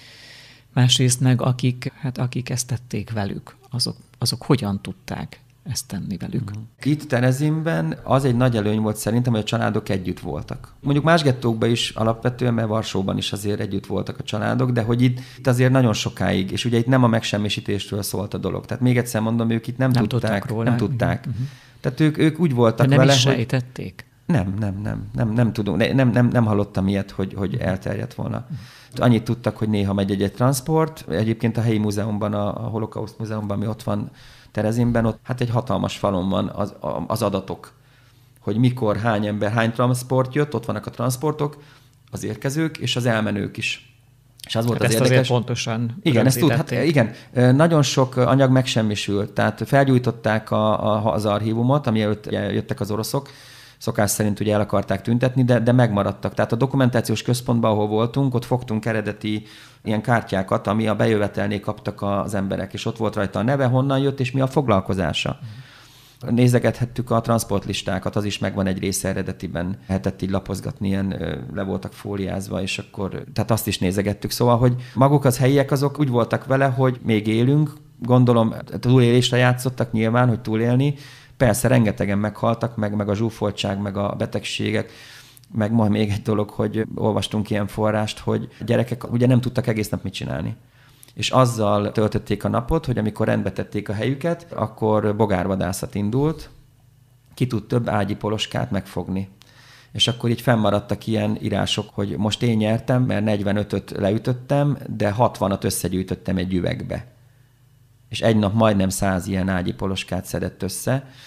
másrészt meg akik, hát akik ezt tették velük, azok, azok hogyan tudták ezt tenni velük? Itt Terezinben az egy nagy előny volt szerintem, hogy a családok együtt voltak. Mondjuk más gettókban is alapvetően, mert Varsóban is azért együtt voltak a családok, de hogy itt, itt azért nagyon sokáig, és ugye itt nem a megsemmisítésről szólt a dolog. Tehát még egyszer mondom, ők itt nem, nem tudták. Róla. Nem tudták. Uh-huh. Tehát ők, ők úgy voltak de nem vele, is sejtették? Nem, nem, nem, nem, nem tudunk, nem, nem, nem hallottam ilyet, hogy, hogy elterjedt volna. Annyit tudtak, hogy néha megy egy transport. Egyébként a helyi múzeumban, a Holokauszt múzeumban, ami ott van Terezinben, ott hát egy hatalmas falon van az, az adatok, hogy mikor, hány ember, hány transport jött, ott vannak a transportok, az érkezők és az elmenők is. És az volt hát az ezt érdekes. Azért pontosan igen, ezt tud, hát igen, nagyon sok anyag megsemmisült, tehát felgyújtották a, a, az archívumot, ami előtt jöttek az oroszok, szokás szerint ugye el akarták tüntetni, de, de megmaradtak. Tehát a dokumentációs központban, ahol voltunk, ott fogtunk eredeti ilyen kártyákat, ami a bejövetelnél kaptak az emberek, és ott volt rajta a neve, honnan jött, és mi a foglalkozása. Mm. Nézegethettük a transportlistákat, az is megvan egy része eredetiben, lehetett így lapozgatni, ilyen le voltak fóliázva, és akkor, tehát azt is nézegettük. Szóval, hogy maguk az helyiek azok úgy voltak vele, hogy még élünk, gondolom túlélésre játszottak nyilván, hogy túlélni. Persze, rengetegen meghaltak, meg, meg a zsúfoltság, meg a betegségek, meg ma még egy dolog, hogy olvastunk ilyen forrást, hogy gyerekek ugye nem tudtak egész nap mit csinálni. És azzal töltötték a napot, hogy amikor rendbe tették a helyüket, akkor bogárvadászat indult, ki tud több ágyi poloskát megfogni. És akkor így fennmaradtak ilyen írások, hogy most én nyertem, mert negyvenötöt leütöttem, de hatvanat összegyűjtöttem egy üvegbe. És egy nap majdnem száz ilyen ágyi poloskát szedett össze.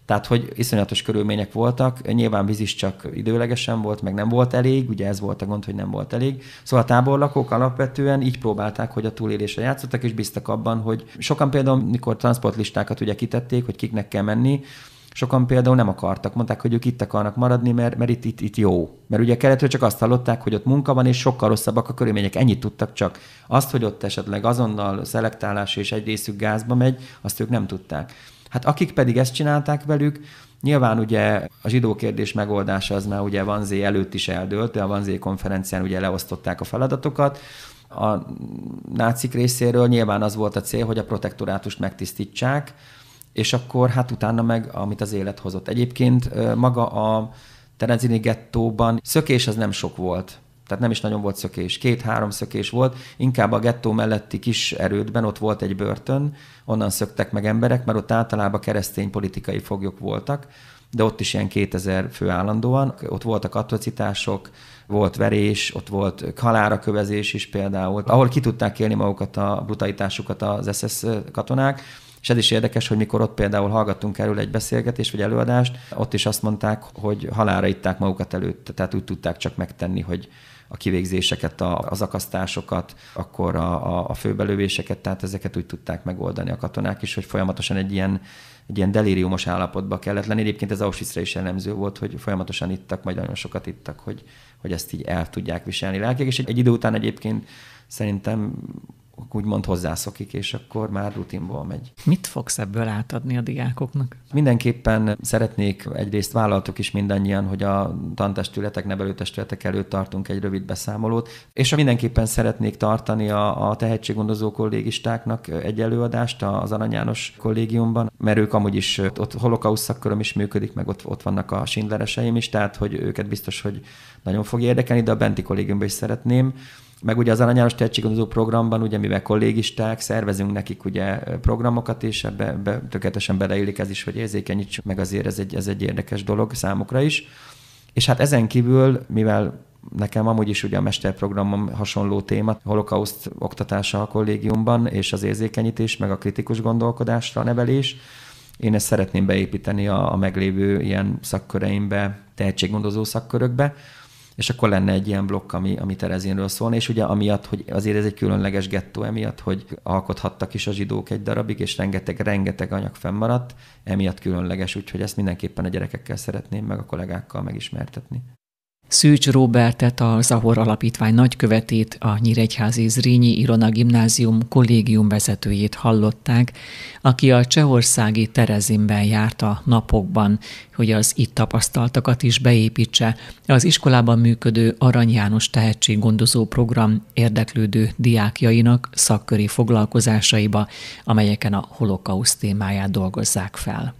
Tehát, hogy iszonyatos körülmények voltak, nyilván víz is csak időlegesen volt, meg nem volt elég, ugye ez volt a gond, hogy nem volt elég. Szóval a táborlakók alapvetően így próbálták, hogy a túlélésre játszottak, és bíztak abban, hogy sokan például, mikor transportlistákat ugye kitették, hogy kiknek kell menni, sokan például nem akartak, mondták, hogy ők itt akarnak maradni, mert, mert itt, itt, itt jó. Mert ugye keletről csak azt hallották, hogy ott munka van, és sokkal rosszabbak a körülmények. Ennyit tudtak csak. Azt, hogy ott esetleg azonnal szelektálás és egy részük gázba megy, azt ők nem tudták. Hát akik pedig ezt csinálták velük, nyilván ugye a zsidó kérdés megoldása az már ugye Wannsee előtt is eldőlt, de a Wannsee konferencián ugye leosztották a feladatokat. A nácik részéről nyilván az volt a cél, hogy a protektorátust megtisztítsák, és akkor hát utána meg, amit az élet hozott. Egyébként maga a terezini gettóban szökés az nem sok volt. Tehát nem is nagyon volt szökés. Két-három szökés volt. Inkább a gettó melletti kis erődben ott volt egy börtön, onnan szöktek meg emberek, mert ott általában keresztény politikai foglyok voltak, de ott is ilyen kétezer fő állandóan. Ott voltak atrocitások, volt verés, ott volt halálra kövezés is például, ahol ki tudták élni magukat a brutalitásukat az es es katonák. És ez is érdekes, hogy mikor ott például hallgattunk erről egy beszélgetést vagy előadást, ott is azt mondták, hogy halálra itták magukat előtt, tehát úgy tudták csak megtenni, hogy a kivégzéseket, az akasztásokat, akkor a, a, a főbelövéseket, tehát ezeket úgy tudták megoldani a katonák is, hogy folyamatosan egy ilyen, egy ilyen delíriumos állapotba kellett lenni. Egyébként ez Auschwitzra is jellemző volt, hogy folyamatosan ittak, majd nagyon sokat ittak, hogy, hogy ezt így el tudják viselni lelkileg, és egy, egy idő után egyébként szerintem úgymond hozzászokik, és akkor már rutinból megy. Mit fogsz ebből átadni a diákoknak? Mindenképpen szeretnék, egyrészt vállaltuk is mindannyian, hogy a tantestületek, nevelőtestületek előtt tartunk egy rövid beszámolót, és mindenképpen szeretnék tartani a, a tehetséggondozó kollégistáknak egy előadást az Arany János kollégiumban, mert ők amúgy is, ott holokauszt szakköröm is működik, meg ott, ott vannak a Schindlereseim is, tehát hogy őket biztos, hogy nagyon fog érdekelni, de a benti kollégiumban is szeretném. Meg ugye az Arany János tehetséggondozó programban, ugye mivel kollégisták, szervezünk nekik ugye programokat, és ebbe, ebbe tökéletesen beleillik ez is, hogy érzékenyítsük, meg azért ez egy, ez egy érdekes dolog számukra is. És hát ezen kívül, mivel nekem amúgy is ugye a mesterprogramom hasonló téma, holokauszt oktatása a kollégiumban, és az érzékenyítés, meg a kritikus gondolkodásra a nevelés, én ezt szeretném beépíteni a, a meglévő ilyen szakköreimbe, tehetséggondozó szakkörökbe, és akkor lenne egy ilyen blokk, ami, ami Terezinről szólna, és ugye amiatt, hogy azért ez egy különleges gettó, emiatt, hogy alkothattak is a zsidók egy darabig, és rengeteg, rengeteg anyag fennmaradt, emiatt különleges, úgyhogy ezt mindenképpen a gyerekekkel szeretném, meg a kollégákkal megismertetni. Szűcs Róbertet, a Zahor Alapítvány nagykövetét, a Nyíregyházi Zrínyi Ilona Gimnázium kollégium vezetőjét hallották, aki a csehországi Terezinben járt a napokban, hogy az itt tapasztaltakat is beépítse az iskolában működő Arany János tehetséggondozó program érdeklődő diákjainak szakköri foglalkozásaiba, amelyeken a holokauszt témáját dolgozzák fel.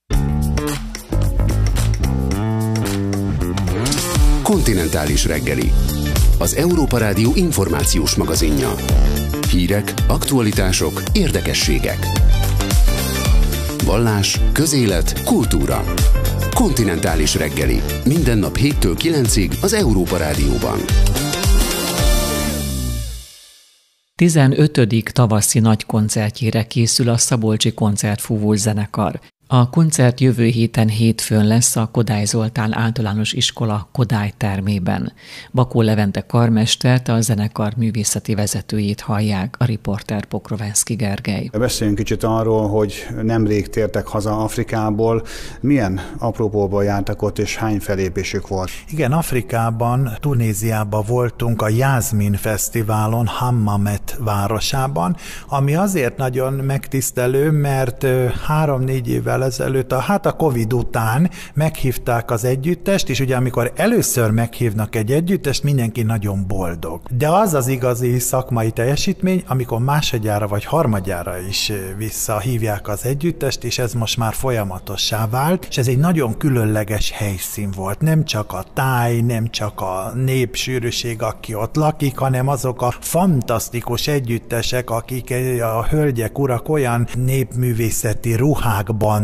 Kontinentális reggeli. Az Európa Rádió információs magazinja. Hírek, aktualitások, érdekességek. Vallás, közélet, kultúra. Kontinentális reggeli. Minden nap héttől kilencig az Európa Rádióban. tizenötödik tavaszi nagykoncertjére készül a Szabolcsi Koncertfúvós Zenekar. A koncert jövő héten hétfőn lesz a Kodály Zoltán Általános Iskola Kodály termében. Bakó Levente karmestert, a zenekar művészeti vezetőjét hallják, a riporter Pokrovenszki Gergely. Beszéljünk kicsit arról, hogy nemrég tértek haza Afrikából. Milyen apropóból jártak ott, és hány fellépésük volt? Igen, Afrikában, Tunéziában voltunk a Jászmin Fesztiválon, Hammamet városában, ami azért nagyon megtisztelő, mert három-négy évvel ezelőtt, a, hát a Covid után meghívták az együttest, és ugye amikor először meghívnak egy együttest, mindenki nagyon boldog. De az az igazi szakmai teljesítmény, amikor másodjára vagy harmadjára is visszahívják az együttest, és ez most már folyamatossá vált, és ez egy nagyon különleges helyszín volt. Nem csak a táj, nem csak a népsűrűség, aki ott lakik, hanem azok a fantasztikus együttesek, akik a hölgyek, urak olyan népművészeti ruhákban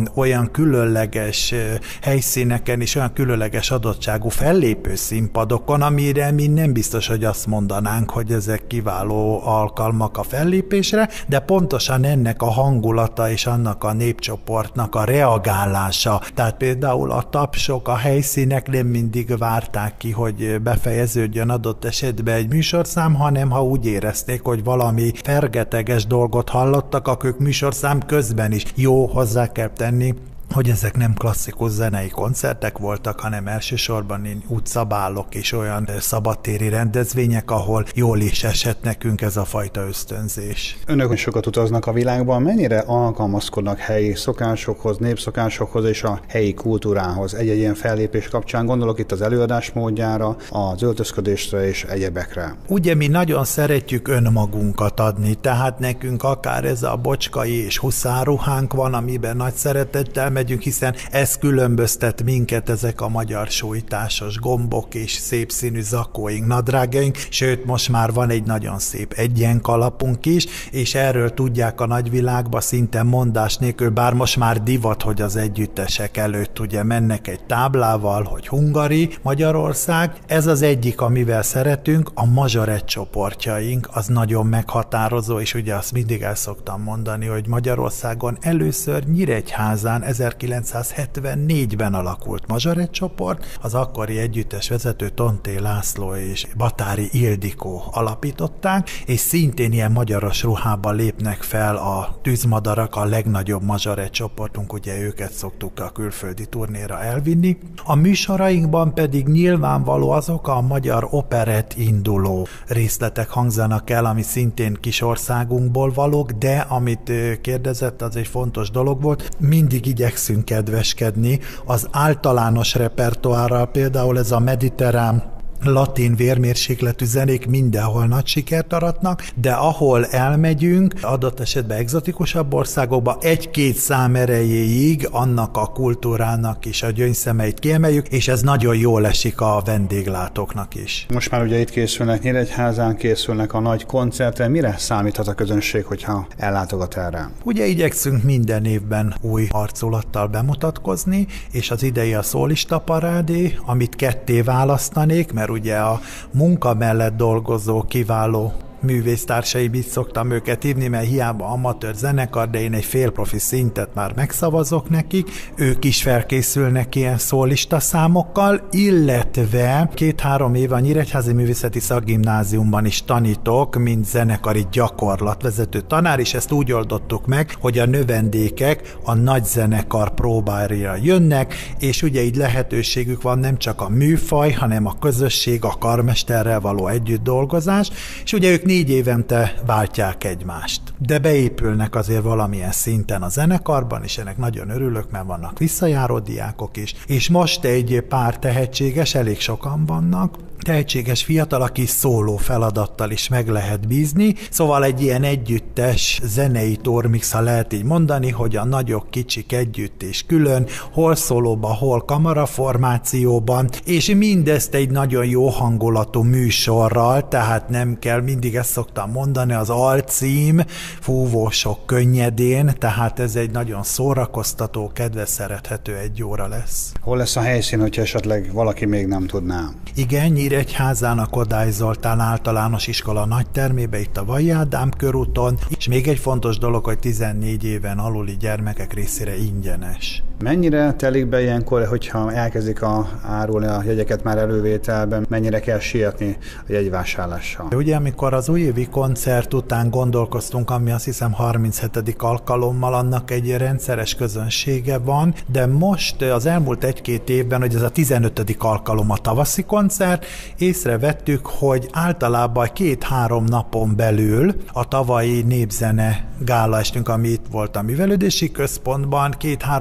olyan különleges helyszíneken és olyan különleges adottságú fellépő színpadokon, amire mi nem biztos, hogy azt mondanánk, hogy ezek kiváló alkalmak a fellépésre, de pontosan ennek a hangulata és annak a népcsoportnak a reagálása. Tehát például a tapsok a helyszínek nem mindig várták ki, hogy befejeződjön adott esetben egy műsorszám, hanem ha úgy érezték, hogy valami fergeteges dolgot hallottak, akkor ők műsorszám közben is. Jó, hozzá kell tenni, hogy ezek nem klasszikus zenei koncertek voltak, hanem elsősorban utcabálok és olyan szabadtéri rendezvények, ahol jól is esett nekünk ez a fajta ösztönzés. Önök sokat utaznak a világban, mennyire alkalmazkodnak helyi szokásokhoz, népszokásokhoz és a helyi kultúrához? Egy-egy ilyen fellépés kapcsán gondolok itt az előadás módjára, az öltözködésre és egyebekre. Ugye mi nagyon szeretjük önmagunkat adni, tehát nekünk akár ez a bocskai és huszárruhánk van, amiben nagy szeretettel megyünk, hiszen ez különböztet minket, ezek a magyar sújtásos gombok és szép színű zakóink, nadrágjaink, sőt most már van egy nagyon szép egyenkalapunk is, és erről tudják a nagyvilágba szinte mondás nélkül, bár most már divat, hogy az együttesek előtt ugye mennek egy táblával, hogy Hungari, Magyarország. Ez az egyik, amivel szeretünk, a mazsorett csoportjaink, az nagyon meghatározó, és ugye azt mindig el szoktam mondani, hogy Magyarországon először Nyíregyházán ezerkilencszázhetvennégyben alakult mazsorett csoport, az akkori együttes vezető Tonté László és Batári Ildikó alapították, és szintén ilyen magyaros ruhában lépnek fel a tűzmadarak, a legnagyobb mazsorett csoportunk, ugye őket szoktuk a külföldi turnéra elvinni. A műsorainkban pedig nyilvánvaló azok a magyar operett induló részletek hangzanak el, ami szintén kis országunkból valók, de amit kérdezett, az egy fontos dolog volt, mindig igyekszünk kedveskedni az általános repertoárral, például ez a mediterrán latin vérmérsékletű zenék mindenhol nagy sikert aratnak, de ahol elmegyünk, adott esetben egzotikusabb országokba, egy-két szám erejéig annak a kultúrának is a gyöngyszemeit kiemeljük, és ez nagyon jól esik a vendéglátóknak is. Most már ugye itt készülnek, Nyíregyházán készülnek a nagy koncertre. Mire számíthat a közönség, hogyha ellátogat erre? Ugye igyekszünk minden évben új arculattal bemutatkozni, és az idei a szólista parádé, amit ketté választanék, mert ugye a munka mellett dolgozó kiváló művésztársaim, így szoktam őket hívni, mert hiába amatőr zenekar, de én egy félprofi szintet már megszavazok nekik, ők is felkészülnek ilyen szólista számokkal, illetve két-három éve a Nyíregyházi Művészeti Szakgimnáziumban is tanítok, mint zenekari gyakorlatvezető tanár, és ezt úgy oldottuk meg, hogy a növendékek a nagy zenekar próbáira jönnek, és ugye így lehetőségük van nem csak a műfaj, hanem a közösség, a karmesterrel való együtt dolgozás, és ugye ők négy évente váltják egymást. De beépülnek azért valamilyen szinten a zenekarban, és ennek nagyon örülök, mert vannak visszajáró diákok is, és most egy pár tehetséges, elég sokan vannak, tehetséges fiatal, aki szóló feladattal is meg lehet bízni, szóval egy ilyen együttes zenei tormix, ha lehet így mondani, hogy a nagyok, kicsik együtt és külön, hol szólóban, hol kamaraformációban, és mindezt egy nagyon jó hangulatú műsorral, tehát nem kell, mindig ezt szoktam mondani, az alcím, fúvósok könnyedén, tehát ez egy nagyon szórakoztató, kedves, szerethető egy óra lesz. Hol lesz a helyszín, hogyha esetleg valaki még nem tudná? Igen, Nyíregyházán a Kodály Zoltán általános iskola nagytermébe, itt a Vajj Ádám körúton, és még egy fontos dolog, hogy tizennégy éven aluli gyermekek részére ingyenes. Mennyire telik be ilyenkor, hogyha elkezdik a, árulni a jegyeket már elővételben, mennyire kell sietni a jegyvásárlással? Ugye, amikor az újévi koncert után gondolkoztunk, ami azt hiszem harminchetedik alkalommal, annak egy rendszeres közönsége van, de most az elmúlt egy-két évben, hogy ez a tizenötödik alkalom a tavaszi koncert, észrevettük, hogy általában két-három napon belül a tavalyi népzene gála estünk, ami itt volt a művelődési központban, két-három nap alatt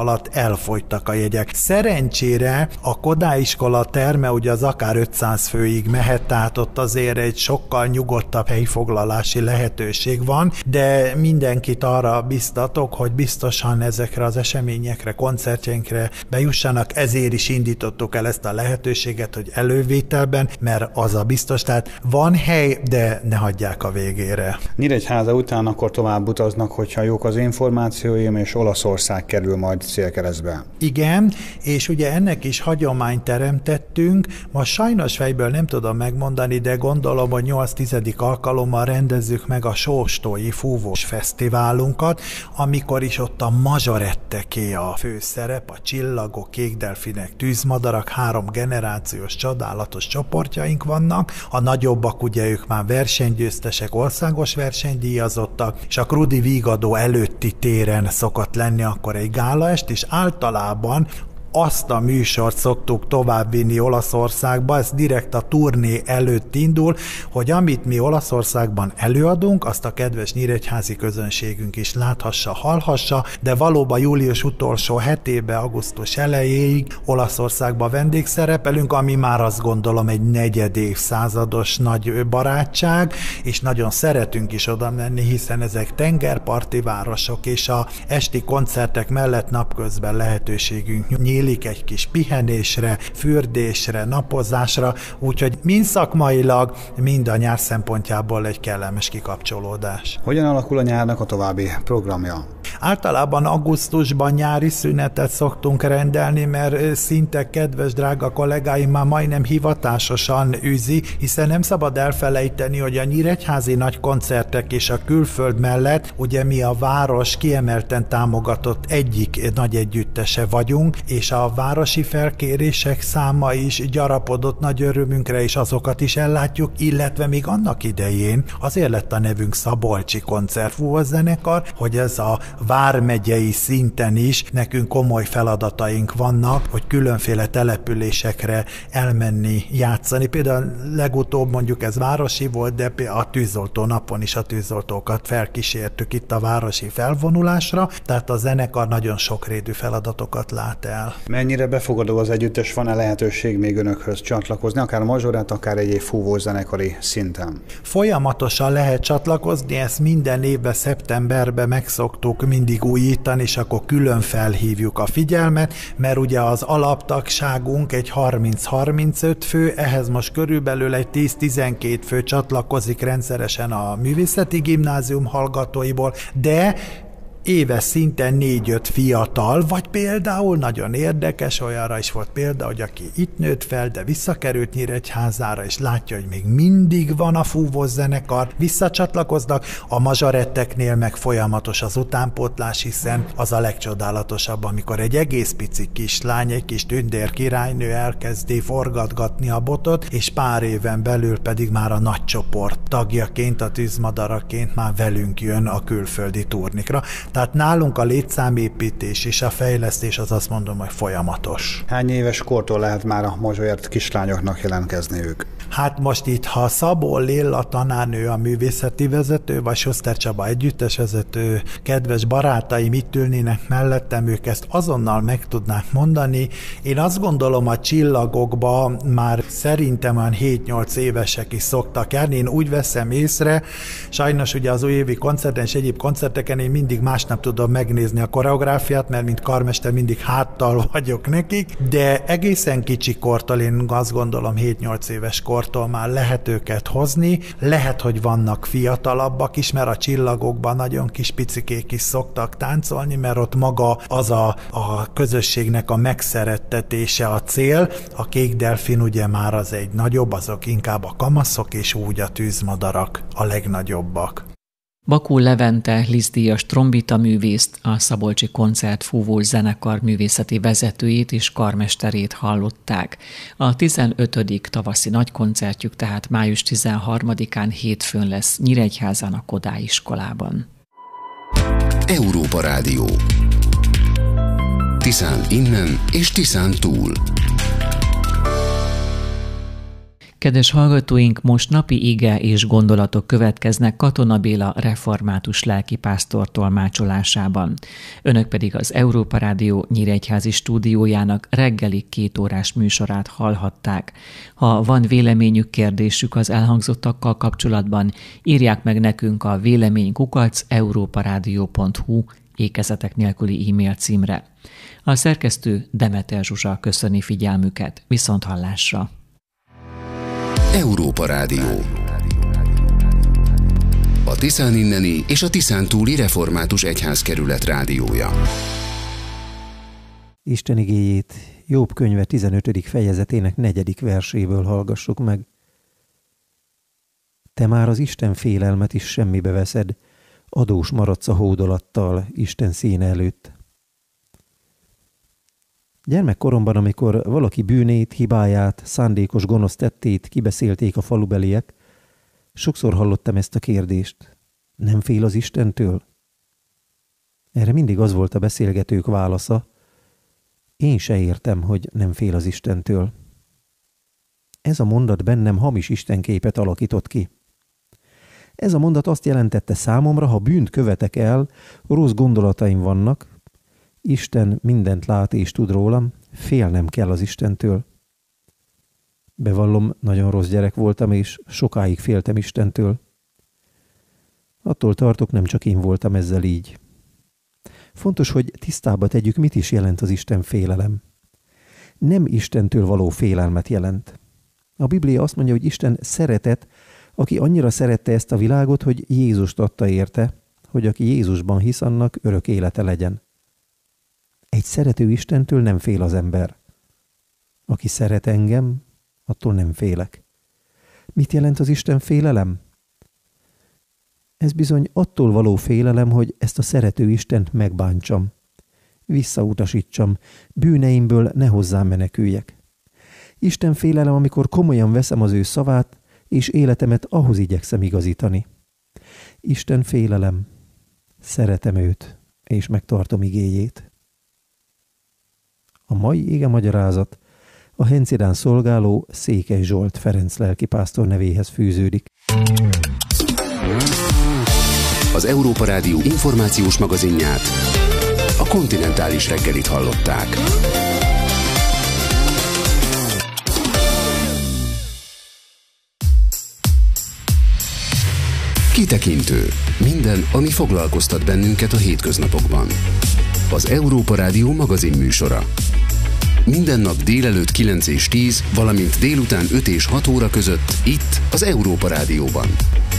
alatt elfogytak a jegyek. Szerencsére a Kodály iskola terme ugye az akár ötszáz főig mehet, tehát ott azért egy sokkal nyugodtabb helyfoglalási lehetőség van, de mindenkit arra biztatok, hogy biztosan ezekre az eseményekre, koncertjeinkre bejussanak, ezért is indítottuk el ezt a lehetőséget, hogy elővételben, mert az a biztos, tehát van hely, de ne hagyják a végére. Nyíregyháza után akkor tovább utaznak, hogyha jók az információim, és Olaszország kerül majd célkeresztbe. Igen, és ugye ennek is hagyományt teremtettünk, most sajnos fejből nem tudom megmondani, de gondolom, hogy nyolc-tizedik alkalommal rendezzük meg a Sóstói Fúvós Fesztiválunkat, amikor is ott a mazsoretteké a főszerep, a csillagok, kékdelfinek, tűzmadarak, három generációs csodálatos csoportjaink vannak, a nagyobbak ugye ők már versenygyőztesek, országos versenydíjazottak, és a Krudi Vígadó előtti téren szokott lenni akkor egy gálaest, és általában azt a műsort szoktuk továbbvinni Olaszországba, ez direkt a turné előtt indul, hogy amit mi Olaszországban előadunk, azt a kedves nyíregyházi közönségünk is láthassa, hallhassa, de valóban július utolsó hetébe, augusztus elejéig Olaszországba vendégszerepelünk, ami már azt gondolom egy negyed évszázados nagy barátság, és nagyon szeretünk is oda menni, hiszen ezek tengerparti városok, és a esti koncertek mellett napközben lehetőségünk nyílik egy kis pihenésre, fürdésre, napozásra, úgyhogy mind szakmailag, mind a nyár szempontjából egy kellemes kikapcsolódás. Hogyan alakul a nyárnak a további programja? Általában augusztusban nyári szünetet szoktunk rendelni, mert szinte kedves drága kollégáim már majdnem hivatásosan űzi, hiszen nem szabad elfelejteni, hogy a nyíregyházi nagy koncertek és a külföld mellett ugye mi a város kiemelten támogatott egyik nagy együttese vagyunk, és a városi felkérések száma is gyarapodott nagy örömünkre, és azokat is ellátjuk, illetve még annak idején azért lett a nevünk Szabolcsi Koncertfúvós Zenekar, hogy ez a vármegyei szinten is nekünk komoly feladataink vannak, hogy különféle településekre elmenni, játszani. Például legutóbb mondjuk ez városi volt, de a tűzoltó napon is a tűzoltókat felkísértük itt a városi felvonulásra, tehát a zenekar nagyon sokrétű feladatokat lát el. Mennyire befogadó az együttes, van-e lehetőség még önökhöz csatlakozni, akár a mazsorát, akár egy fúvós zenekari szinten? Folyamatosan lehet csatlakozni, ezt minden évben szeptemberben megszoktuk mindig újítani, és akkor külön felhívjuk a figyelmet, mert ugye az alaptagságunk egy harminc-harmincöt fő, ehhez most körülbelül egy tíz-tizenkét fő csatlakozik rendszeresen a művészeti gimnázium hallgatóiból, de éves szinten négy-öt fiatal, vagy például nagyon érdekes, olyanra is volt példa, hogy aki itt nőtt fel, de visszakerült Nyíregyházára, és látja, hogy még mindig van a fúvós zenekar, visszacsatlakoznak, a mazsaretteknél meg folyamatos az utánpótlás, hiszen az a legcsodálatosabb, amikor egy egész pici kislány, egy kis tündér királynő elkezdi forgatgatni a botot, és pár éven belül pedig már a nagy csoport tagjaként, a tűzmadaraként már velünk jön a külföldi turnikra. Tehát nálunk a létszámépítés és a fejlesztés az azt mondom, hogy folyamatos. Hány éves kortól lehet már a mazsolyert kislányoknak jelentkezniük? Hát most itt, ha Szabó Léla tanárnő a művészeti vezető, vagy Schuster Csaba együttesvezető, kedves barátaim itt ülnének mellettem, ők ezt azonnal meg tudnák mondani. Én azt gondolom, a csillagokba már szerintem olyan hét-nyolc évesek is szoktak járni. Én úgy veszem észre, sajnos ugye az újévi koncerten és egyéb koncerteken én mindig másnap tudom megnézni a koreográfiát, mert mint karmester mindig háttal vagyok nekik, de egészen kicsi kortól, én azt gondolom hét-nyolc éves kortól már lehet őket hozni. Lehet, hogy vannak fiatalabbak is, mert a csillagokban nagyon kis picikék is szoktak táncolni, mert ott maga az a, a közösségnek a megszerettetése a cél. A kék delfin ugye már az egy nagyobb, azok inkább a kamaszok, és úgy a tűzmadarak a legnagyobbak. Bakó Levente Liszt-díjas trombita művészt, a Szabolcsi Koncertfúvós Zenekar művészeti vezetőjét és karmesterét hallották. A tizenötödik tavaszi nagykoncertjük tehát május tizenharmadikán hétfőn lesz Nyíregyházán a Kodály iskolában. Európa Rádió. Tiszán innen és Tiszán túl. Kedves hallgatóink, most napi ige és gondolatok következnek Katona Béla református lelkipásztor tolmácsolásában. Önök pedig az Európa Rádió nyíregyházi stúdiójának reggeli kétórás műsorát hallhatták. Ha van véleményük, kérdésük az elhangzottakkal kapcsolatban, írják meg nekünk a véleménykukac európarádió pont hu ékezetek nélküli e-mail címre. A szerkesztő Demeter Zsuzsa köszöni figyelmüket. Viszonthallásra! Európa Rádió. A Tiszán inneni és a Tiszán túli református egyházkerület rádiója. Isten igéjét Jobb könyve tizenötödik fejezetének negyedik verséből hallgassuk meg. Te már az Isten félelmet is semmibe veszed, adós maradsz a hódolattal Isten színe előtt. Gyermekkoromban, amikor valaki bűnét, hibáját, szándékos gonosz tettét kibeszélték a falubeliek, sokszor hallottam ezt a kérdést. Nem fél az Istentől? Erre mindig az volt a beszélgetők válasza. Én se értem, hogy nem fél az Istentől. Ez a mondat bennem hamis istenképet alakított ki. Ez a mondat azt jelentette számomra, ha bűnt követek el, rossz gondolataim vannak, Isten mindent lát és tud rólam, félnem kell az Istentől. Bevallom, nagyon rossz gyerek voltam, és sokáig féltem Istentől. Attól tartok, nem csak én voltam ezzel így. Fontos, hogy tisztába tegyük, mit is jelent az Isten félelem. Nem Istentől való félelmet jelent. A Biblia azt mondja, hogy Isten szeretet, aki annyira szerette ezt a világot, hogy Jézust adta érte, hogy aki Jézusban hisz, annak örök élete legyen. Egy szerető Istentől nem fél az ember. Aki szeret engem, attól nem félek. Mit jelent az Isten félelem? Ez bizony attól való félelem, hogy ezt a szerető Istent megbántsam, visszautasítsam, bűneimből ne hozzám meneküljek. Isten félelem, amikor komolyan veszem az ő szavát, és életemet ahhoz igyekszem igazítani. Isten félelem, szeretem őt, és megtartom igéjét. A mai ége magyarázat a Hencidán szolgáló Székely Zsolt Ferenc lelkipásztor nevéhez fűződik. Az Európa Rádió információs magazinját, a Kontinentális reggelit hallották. Kitekintő. Minden, ami foglalkoztat bennünket a hétköznapokban. Az Európa Rádió magazin műsora. Minden nap délelőtt kilenc és tíz, valamint délután öt és hat óra között itt az Európa Rádióban.